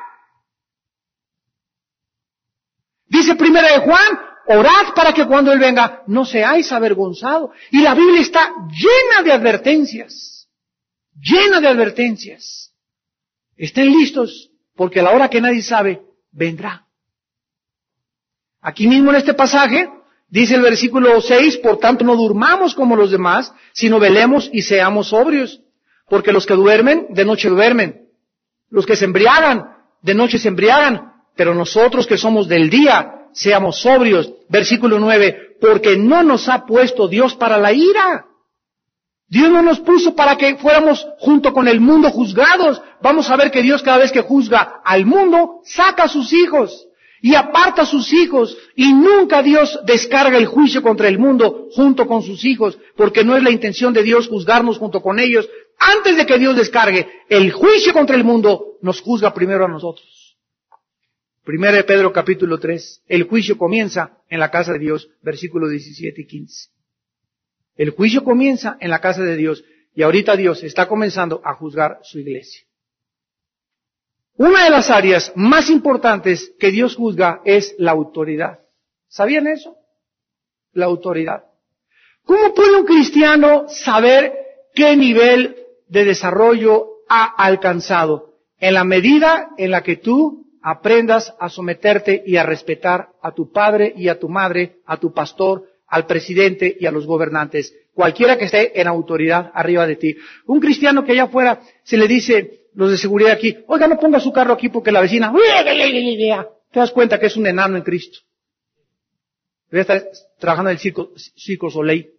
Dice Primera de Juan, orad para que cuando Él venga no seáis avergonzados. Y la Biblia está llena de advertencias, llena de advertencias. Estén listos. Porque a la hora que nadie sabe, vendrá. Aquí mismo en este pasaje, dice el versículo seis, por tanto no durmamos como los demás, sino velemos y seamos sobrios. Porque los que duermen, de noche duermen. Los que se embriagan, de noche se embriagan. Pero nosotros que somos del día, seamos sobrios. Versículo nueve, porque no nos ha puesto Dios para la ira. Dios no nos puso para que fuéramos junto con el mundo juzgados. Vamos a ver que Dios cada vez que juzga al mundo, saca a sus hijos y aparta a sus hijos. Y nunca Dios descarga el juicio contra el mundo junto con sus hijos, porque no es la intención de Dios juzgarnos junto con ellos. Antes de que Dios descargue el juicio contra el mundo, nos juzga primero a nosotros. Primera de Pedro capítulo tres. El juicio comienza en la casa de Dios, versículos diecisiete y quince. El juicio comienza en la casa de Dios y ahorita Dios está comenzando a juzgar su iglesia. Una de las áreas más importantes que Dios juzga es la autoridad. ¿Sabían eso? La autoridad. ¿Cómo puede un cristiano saber qué nivel de desarrollo ha alcanzado? En la medida en la que tú aprendas a someterte y a respetar a tu padre y a tu madre, a tu pastor, al presidente y a los gobernantes, cualquiera que esté en autoridad arriba de ti. Un cristiano que allá afuera se le dice, los de seguridad aquí, oiga, no ponga su carro aquí porque la vecina, te das cuenta que es un enano en Cristo. Debe estar trabajando en el circo, circo Soleil.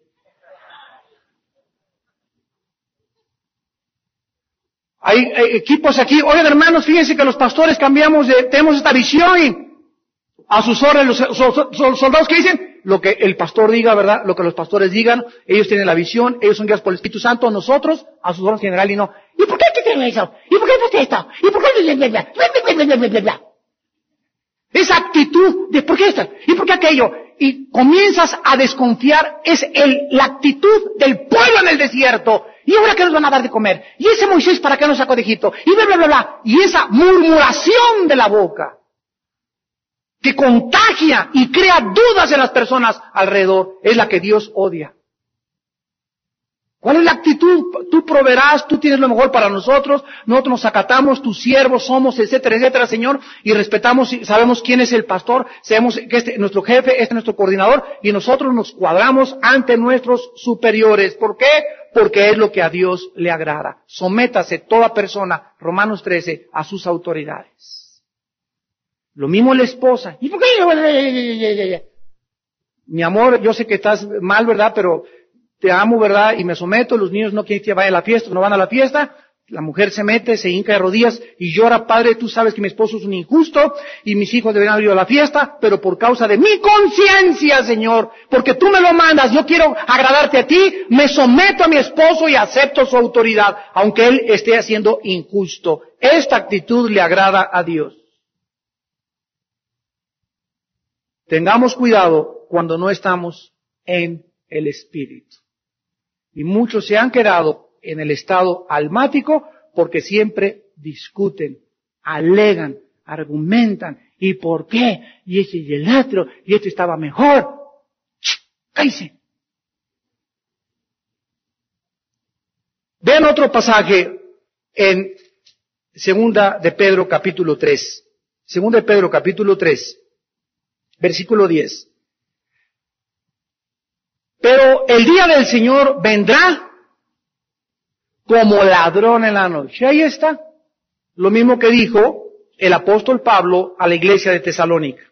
Hay, hay equipos aquí, oigan hermanos, fíjense que los pastores cambiamos de, tenemos esta visión y a sus órdenes, los, los, los soldados que dicen, lo que el pastor diga, ¿verdad? Lo que los pastores digan, ellos tienen la visión, ellos son guiados por el Espíritu Santo, nosotros, a sus órdenes general y no. ¿Y por qué hay que tener eso? ¿Y por qué no es esto? ¿Y por qué bla, bla, bla, bla, bla, bla? Esa actitud de ¿por qué esto? ¿Y por qué aquello? Y comienzas a desconfiar, es el, la actitud del pueblo en el desierto. ¿Y ahora qué nos van a dar de comer? ¿Y ese Moisés para qué nos sacó de Egipto? Y bla, bla, bla, bla. Y esa murmuración de la boca que contagia y crea dudas en las personas alrededor, es la que Dios odia. ¿Cuál es la actitud? Tú proveerás, tú tienes lo mejor para nosotros, nosotros nos acatamos, tus siervos somos, etcétera, etcétera, Señor, y respetamos, sabemos quién es el pastor, sabemos que este es nuestro jefe, este es nuestro coordinador, y nosotros nos cuadramos ante nuestros superiores. ¿Por qué? Porque es lo que a Dios le agrada. Sométase toda persona, Romanos trece, a sus autoridades. Lo mismo la esposa. ¿Y por qué? Mi amor, yo sé que estás mal, ¿verdad? Pero te amo, ¿verdad? Y me someto. Los niños no quieren que vaya a la fiesta, no van a la fiesta. La mujer se mete, se hinca de rodillas y llora, Padre, tú sabes que mi esposo es un injusto y mis hijos deberían haber ido a la fiesta, pero por causa de mi conciencia, Señor, porque tú me lo mandas, yo quiero agradarte a ti, me someto a mi esposo y acepto su autoridad, aunque él esté haciendo injusto. Esta actitud le agrada a Dios. Tengamos cuidado cuando no estamos en el Espíritu. Y muchos se han quedado en el estado almático porque siempre discuten, alegan, argumentan. ¿Y por qué? Y ese y el otro, y este estaba mejor. ¡Cállese! Vean otro pasaje en Segunda de Pedro capítulo tres. Segunda de Pedro capítulo tres. Versículo diez. Pero el día del Señor vendrá como ladrón en la noche. Ahí está. Lo mismo que dijo el apóstol Pablo a la iglesia de Tesalónica.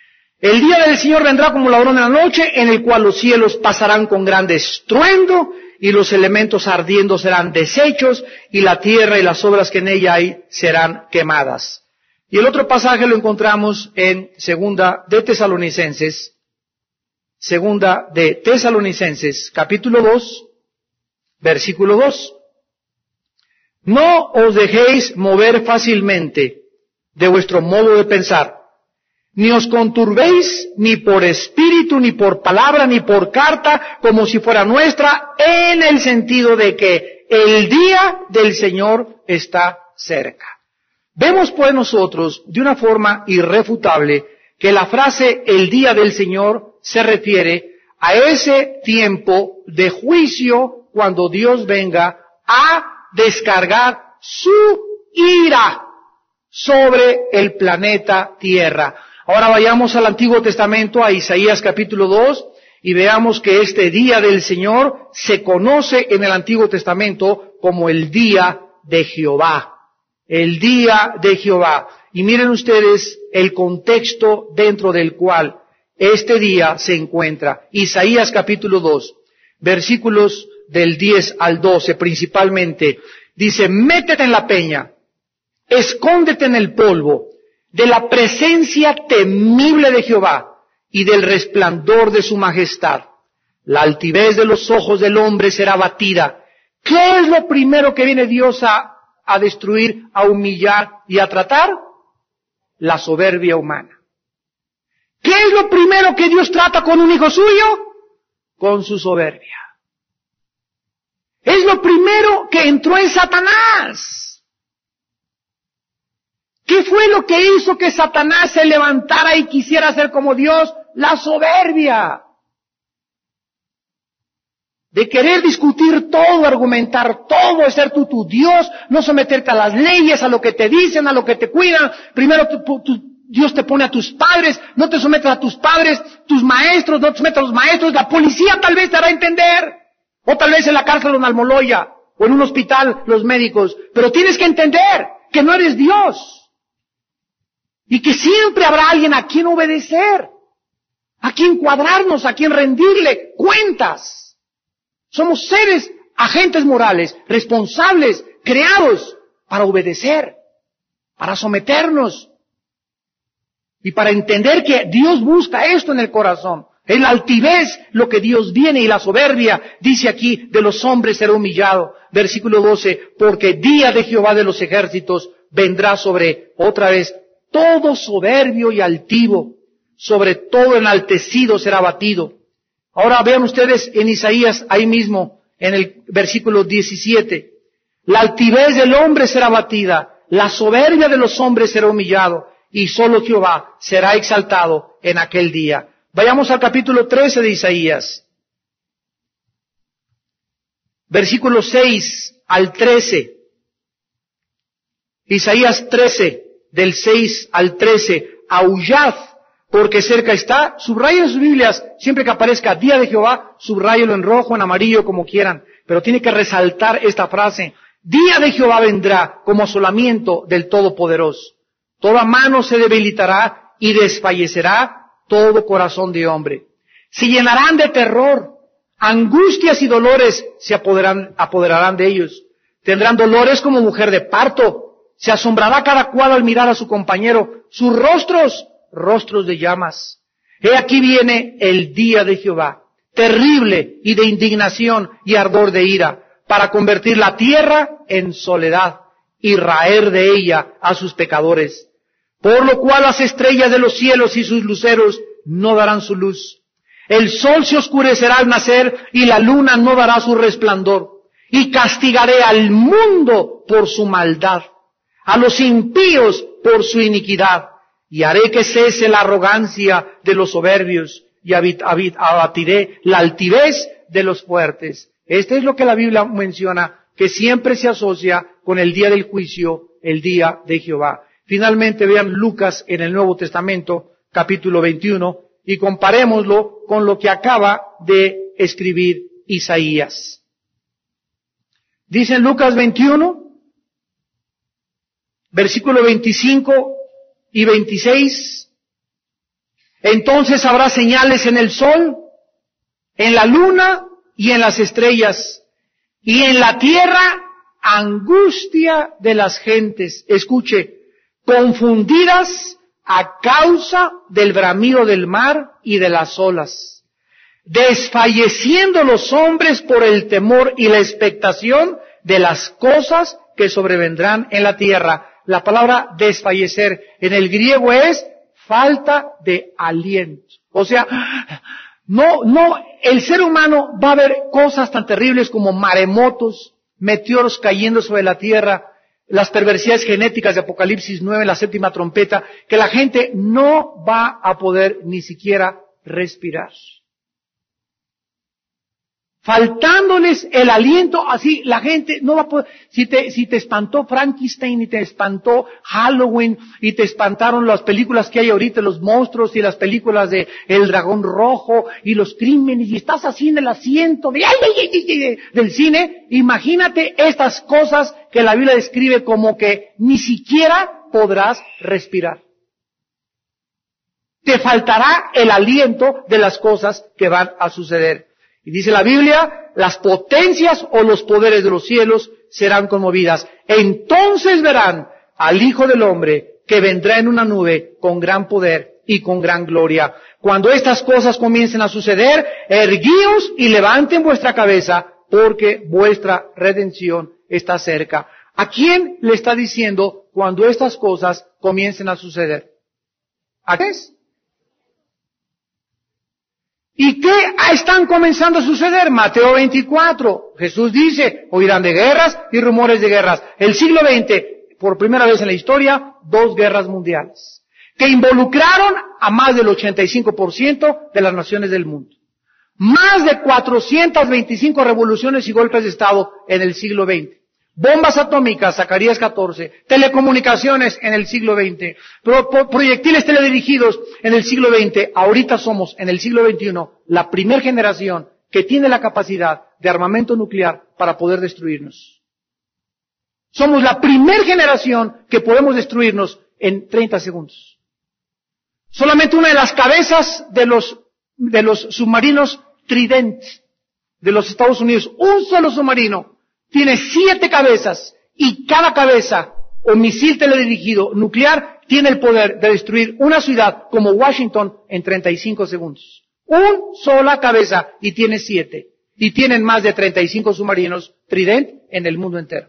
El día del Señor vendrá como ladrón en la noche, en el cual los cielos pasarán con grande estruendo, y los elementos ardiendo serán deshechos, y la tierra y las obras que en ella hay serán quemadas. Y el otro pasaje lo encontramos en Segunda de Tesalonicenses, Segunda de Tesalonicenses, capítulo dos, versículo dos. No os dejéis mover fácilmente de vuestro modo de pensar, ni os conturbéis ni por espíritu, ni por palabra, ni por carta, como si fuera nuestra, en el sentido de que el día del Señor está cerca. Vemos pues nosotros, de una forma irrefutable, que la frase el día del Señor se refiere a ese tiempo de juicio cuando Dios venga a descargar su ira sobre el planeta Tierra. Ahora vayamos al Antiguo Testamento, a Isaías capítulo dos, y veamos que este día del Señor se conoce en el Antiguo Testamento como el día de Jehová. El día de Jehová. Y miren ustedes el contexto dentro del cual este día se encuentra. Isaías capítulo dos, versículos del diez al doce principalmente. Dice, métete en la peña, escóndete en el polvo, de la presencia temible de Jehová y del resplandor de su majestad. La altivez de los ojos del hombre será abatida. ¿Qué es lo primero que viene Dios a a destruir, a humillar y a tratar? La soberbia humana. ¿Qué es lo primero que Dios trata con un hijo suyo? Con su soberbia. Es lo primero que entró en Satanás. ¿Qué fue lo que hizo que Satanás se levantara y quisiera ser como Dios? La soberbia. De querer discutir todo, argumentar todo, ser tú tu Dios, no someterte a las leyes, a lo que te dicen, a lo que te cuidan. Primero tu, tu, Dios te pone a tus padres, no te sometes a tus padres, tus maestros, no te sometes a los maestros, la policía tal vez te hará entender. O tal vez en la cárcel en Almoloya, o en un hospital los médicos. Pero tienes que entender que no eres Dios. Y que siempre habrá alguien a quien obedecer, a quien cuadrarnos, a quien rendirle cuentas. Somos seres, agentes morales, responsables, creados para obedecer, para someternos y para entender que Dios busca esto en el corazón. En la altivez lo que Dios viene y la soberbia, dice aquí, de los hombres será humillado. Versículo doce, porque día de Jehová de los ejércitos vendrá sobre, otra vez, todo soberbio y altivo, sobre todo enaltecido será abatido. Ahora vean ustedes en Isaías, ahí mismo, en el versículo diecisiete. La altivez del hombre será abatida, la soberbia de los hombres será humillado, y solo Jehová será exaltado en aquel día. Vayamos al capítulo trece de Isaías. Versículos seis al trece. Isaías trece, del seis al trece. Aullad, porque cerca está. Subrayen sus Biblias, siempre que aparezca día de Jehová, subráyenlo en rojo, en amarillo, como quieran. Pero tiene que resaltar esta frase. Día de Jehová vendrá como asolamiento del Todopoderoso. Toda mano se debilitará y desfallecerá todo corazón de hombre. Se llenarán de terror, angustias y dolores se apoderarán, apoderarán de ellos. Tendrán dolores como mujer de parto. Se asombrará cada cual al mirar a su compañero. Sus rostros rostros de llamas. He aquí viene el día de Jehová, terrible y de indignación y ardor de ira, para convertir la tierra en soledad y raer de ella a sus pecadores. Por lo cual las estrellas de los cielos y sus luceros no darán su luz. El sol se oscurecerá al nacer y la luna no dará su resplandor. Y castigaré al mundo por su maldad, a los impíos por su iniquidad. Y haré que cese la arrogancia de los soberbios y abatiré la altivez de los fuertes. Esto es lo que la Biblia menciona, que siempre se asocia con el día del juicio, el día de Jehová. Finalmente vean Lucas en el Nuevo Testamento, capítulo veintiuno, y comparémoslo con lo que acaba de escribir Isaías. Dice en Lucas veintiuno, versículo veinticinco y veintiséis, entonces habrá señales en el sol, en la luna y en las estrellas, y en la tierra angustia de las gentes. Escuche, confundidas a causa del bramido del mar y de las olas, desfalleciendo los hombres por el temor y la expectación de las cosas que sobrevendrán en la tierra. La palabra desfallecer en el griego es falta de aliento. O sea, no, no, el ser humano va a ver cosas tan terribles como maremotos, meteoros cayendo sobre la tierra, las perversidades genéticas de Apocalipsis nueve, la séptima trompeta, que la gente no va a poder ni siquiera respirar. Faltándoles el aliento, así la gente no va a poder. Si te, si te espantó Frankenstein y te espantó Halloween y te espantaron las películas que hay ahorita, los monstruos y las películas de El Dragón Rojo y los crímenes, y estás así en el asiento de, ay, ay, ay, ay, del cine, imagínate estas cosas que la Biblia describe como que ni siquiera podrás respirar. Te faltará el aliento de las cosas que van a suceder. Y dice la Biblia, las potencias o los poderes de los cielos serán conmovidas. Entonces verán al Hijo del Hombre que vendrá en una nube con gran poder y con gran gloria. Cuando estas cosas comiencen a suceder, erguíos y levanten vuestra cabeza, porque vuestra redención está cerca. ¿A quién le está diciendo cuando estas cosas comiencen a suceder? ¿A qué es? ¿Y qué están comenzando a suceder? Mateo veinticuatro. Jesús dice, oirán de guerras y rumores de guerras. El siglo veinte, por primera vez en la historia, dos guerras mundiales, que involucraron a más del ochenta y cinco por ciento de las naciones del mundo. Más de cuatrocientas veinticinco revoluciones y golpes de Estado en el siglo veinte. Bombas atómicas, Zacarías catorce, telecomunicaciones en el siglo veinte, pro, pro, proyectiles teledirigidos en el siglo veinte. Ahorita somos, en el siglo veintiuno, la primer generación que tiene la capacidad de armamento nuclear para poder destruirnos. Somos la primer generación que podemos destruirnos en treinta segundos. Solamente una de las cabezas de los, de los submarinos Trident de los Estados Unidos, un solo submarino, tiene siete cabezas y cada cabeza o misil teledirigido nuclear tiene el poder de destruir una ciudad como Washington en treinta y cinco segundos. Una sola cabeza y tiene siete. Y tienen más de treinta y cinco submarinos Trident en el mundo entero.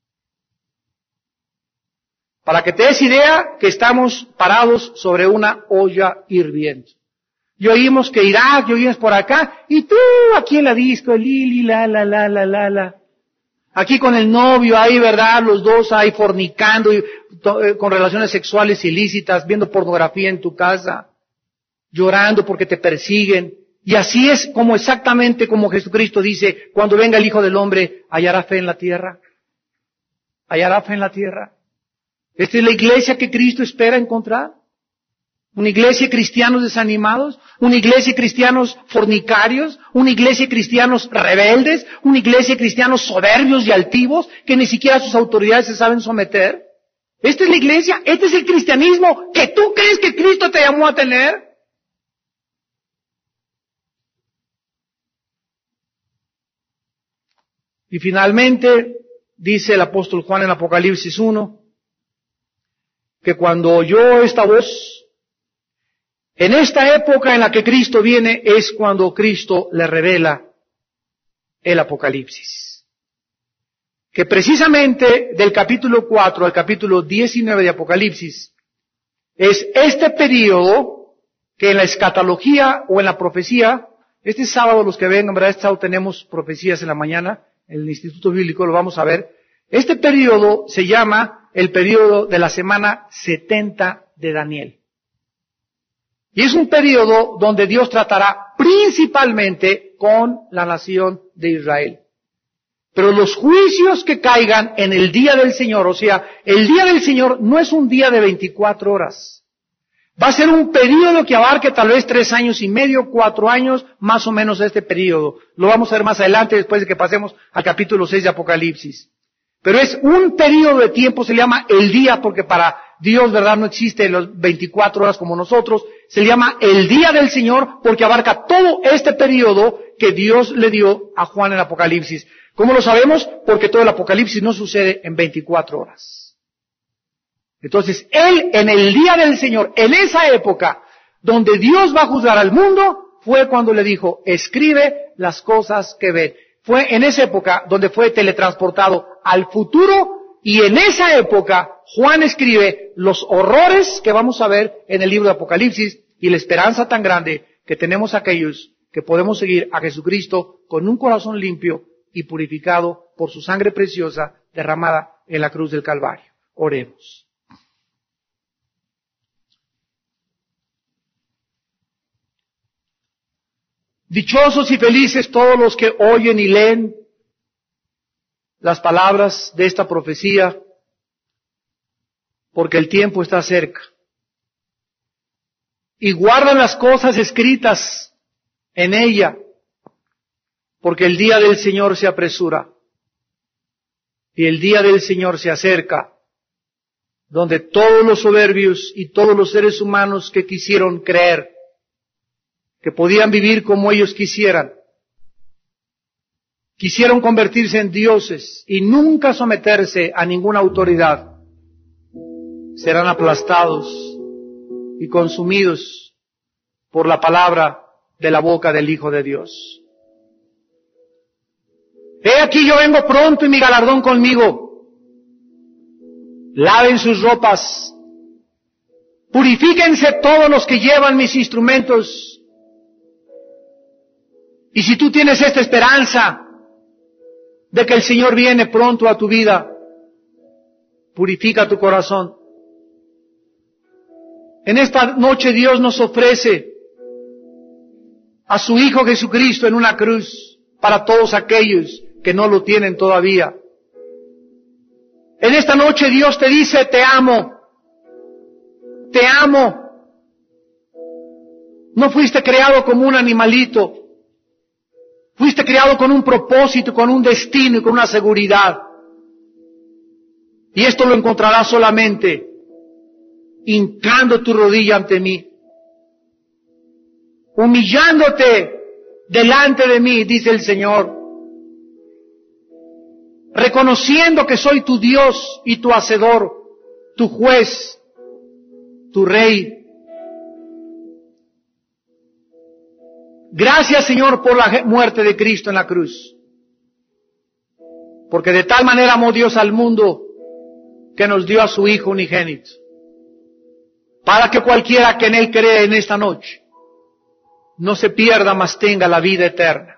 Para que te des idea que estamos parados sobre una olla hirviendo. Y oímos que Irak, y oímos por acá, y tú aquí en la disco, lili, la, la, la, la, la, la. Aquí con el novio, ahí, ¿verdad? Los dos ahí fornicando, y, to, con relaciones sexuales ilícitas, viendo pornografía en tu casa, llorando porque te persiguen. Y así es como exactamente como Jesucristo dice, cuando venga el Hijo del Hombre, ¿hallará fe en la tierra? ¿Hallará fe en la tierra? ¿Esta es la iglesia que Cristo espera encontrar? ¿Una iglesia de cristianos desanimados? ¿Una iglesia de cristianos fornicarios? ¿Una iglesia de cristianos rebeldes? ¿Una iglesia de cristianos soberbios y altivos que ni siquiera sus autoridades se saben someter? ¿Esta es la iglesia? ¿Este es el cristianismo que tú crees que Cristo te llamó a tener? Y finalmente, dice el apóstol Juan en Apocalipsis uno, que cuando oyó esta voz, en esta época en la que Cristo viene es cuando Cristo le revela el Apocalipsis. Que precisamente del capítulo cuatro al capítulo diecinueve de Apocalipsis es este periodo que en la escatología o en la profecía, este sábado los que vengan, ¿verdad? Este sábado tenemos profecías en la mañana, en el Instituto Bíblico lo vamos a ver. Este periodo se llama el periodo de la semana setenta de Daniel. Y es un periodo donde Dios tratará principalmente con la nación de Israel. Pero los juicios que caigan en el día del Señor, o sea, el día del Señor no es un día de veinticuatro horas. Va a ser un periodo que abarque tal vez tres años y medio, cuatro años, más o menos este periodo. Lo vamos a ver más adelante después de que pasemos al capítulo seis de Apocalipsis. Pero es un periodo de tiempo, se le llama el día, porque para Dios, ¿verdad?, no existe las veinticuatro horas como nosotros. Se le llama el día del Señor porque abarca todo este periodo que Dios le dio a Juan en Apocalipsis. ¿Cómo lo sabemos? Porque todo el Apocalipsis no sucede en veinticuatro horas. Entonces, Él en el día del Señor, en esa época donde Dios va a juzgar al mundo, fue cuando le dijo, escribe las cosas que ven. Fue en esa época donde fue teletransportado al futuro, y en esa época Juan escribe los horrores que vamos a ver en el libro de Apocalipsis y la esperanza tan grande que tenemos aquellos que podemos seguir a Jesucristo con un corazón limpio y purificado por su sangre preciosa derramada en la cruz del Calvario. Oremos. Dichosos y felices todos los que oyen y leen las palabras de esta profecía, porque el tiempo está cerca. Y guardan las cosas escritas en ella, porque el día del Señor se apresura. Y el día del Señor se acerca, donde todos los soberbios y todos los seres humanos que quisieron creer que podían vivir como ellos quisieran, quisieron convertirse en dioses y nunca someterse a ninguna autoridad, serán aplastados y consumidos por la palabra de la boca del Hijo de Dios. He aquí yo vengo pronto y mi galardón conmigo. Laven sus ropas, purifíquense todos los que llevan mis instrumentos. Y si tú tienes esta esperanza de que el Señor viene pronto a tu vida, purifica tu corazón. En esta noche Dios nos ofrece a su Hijo Jesucristo en una cruz para todos aquellos que no lo tienen todavía. En esta noche Dios te dice, te amo, te amo. No fuiste creado como un animalito. Fuiste creado con un propósito, con un destino y con una seguridad. Y esto lo encontrarás solamente hincando tu rodilla ante mí, humillándote delante de mí, dice el Señor, reconociendo que soy tu Dios y tu Hacedor, tu juez, tu Rey. Gracias, Señor, por la muerte de Cristo en la cruz. Porque de tal manera amó Dios al mundo que nos dio a su Hijo unigénito, para que cualquiera que en Él cree en esta noche no se pierda, mas tenga la vida eterna.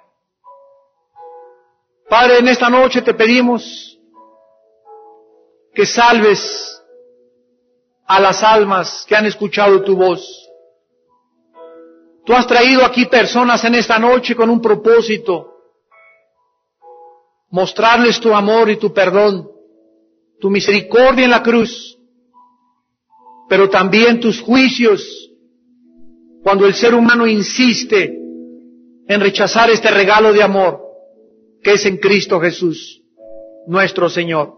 Padre, en esta noche te pedimos que salves a las almas que han escuchado tu voz. Tú has traído aquí personas en esta noche con un propósito: mostrarles tu amor y tu perdón, tu misericordia en la cruz, pero también tus juicios cuando el ser humano insiste en rechazar este regalo de amor que es en Cristo Jesús, nuestro Señor.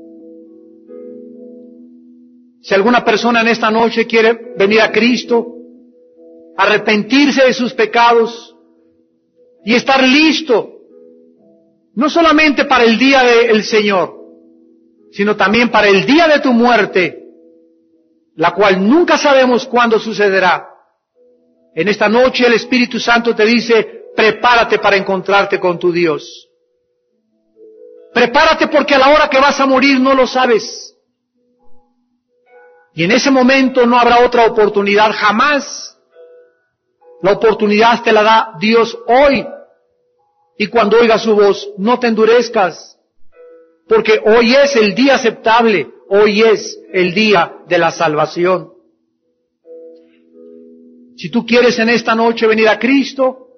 Si alguna persona en esta noche quiere venir a Cristo, arrepentirse de sus pecados y estar listo, no solamente para el día del Señor, sino también para el día de tu muerte, la cual nunca sabemos cuándo sucederá. En esta noche el Espíritu Santo te dice, prepárate para encontrarte con tu Dios. Prepárate porque a la hora que vas a morir no lo sabes. Y en ese momento no habrá otra oportunidad jamás. La oportunidad te la da Dios hoy. Y cuando oigas su voz, no te endurezcas, porque hoy es el día aceptable, hoy es el día de la salvación. Si tú quieres en esta noche venir a Cristo,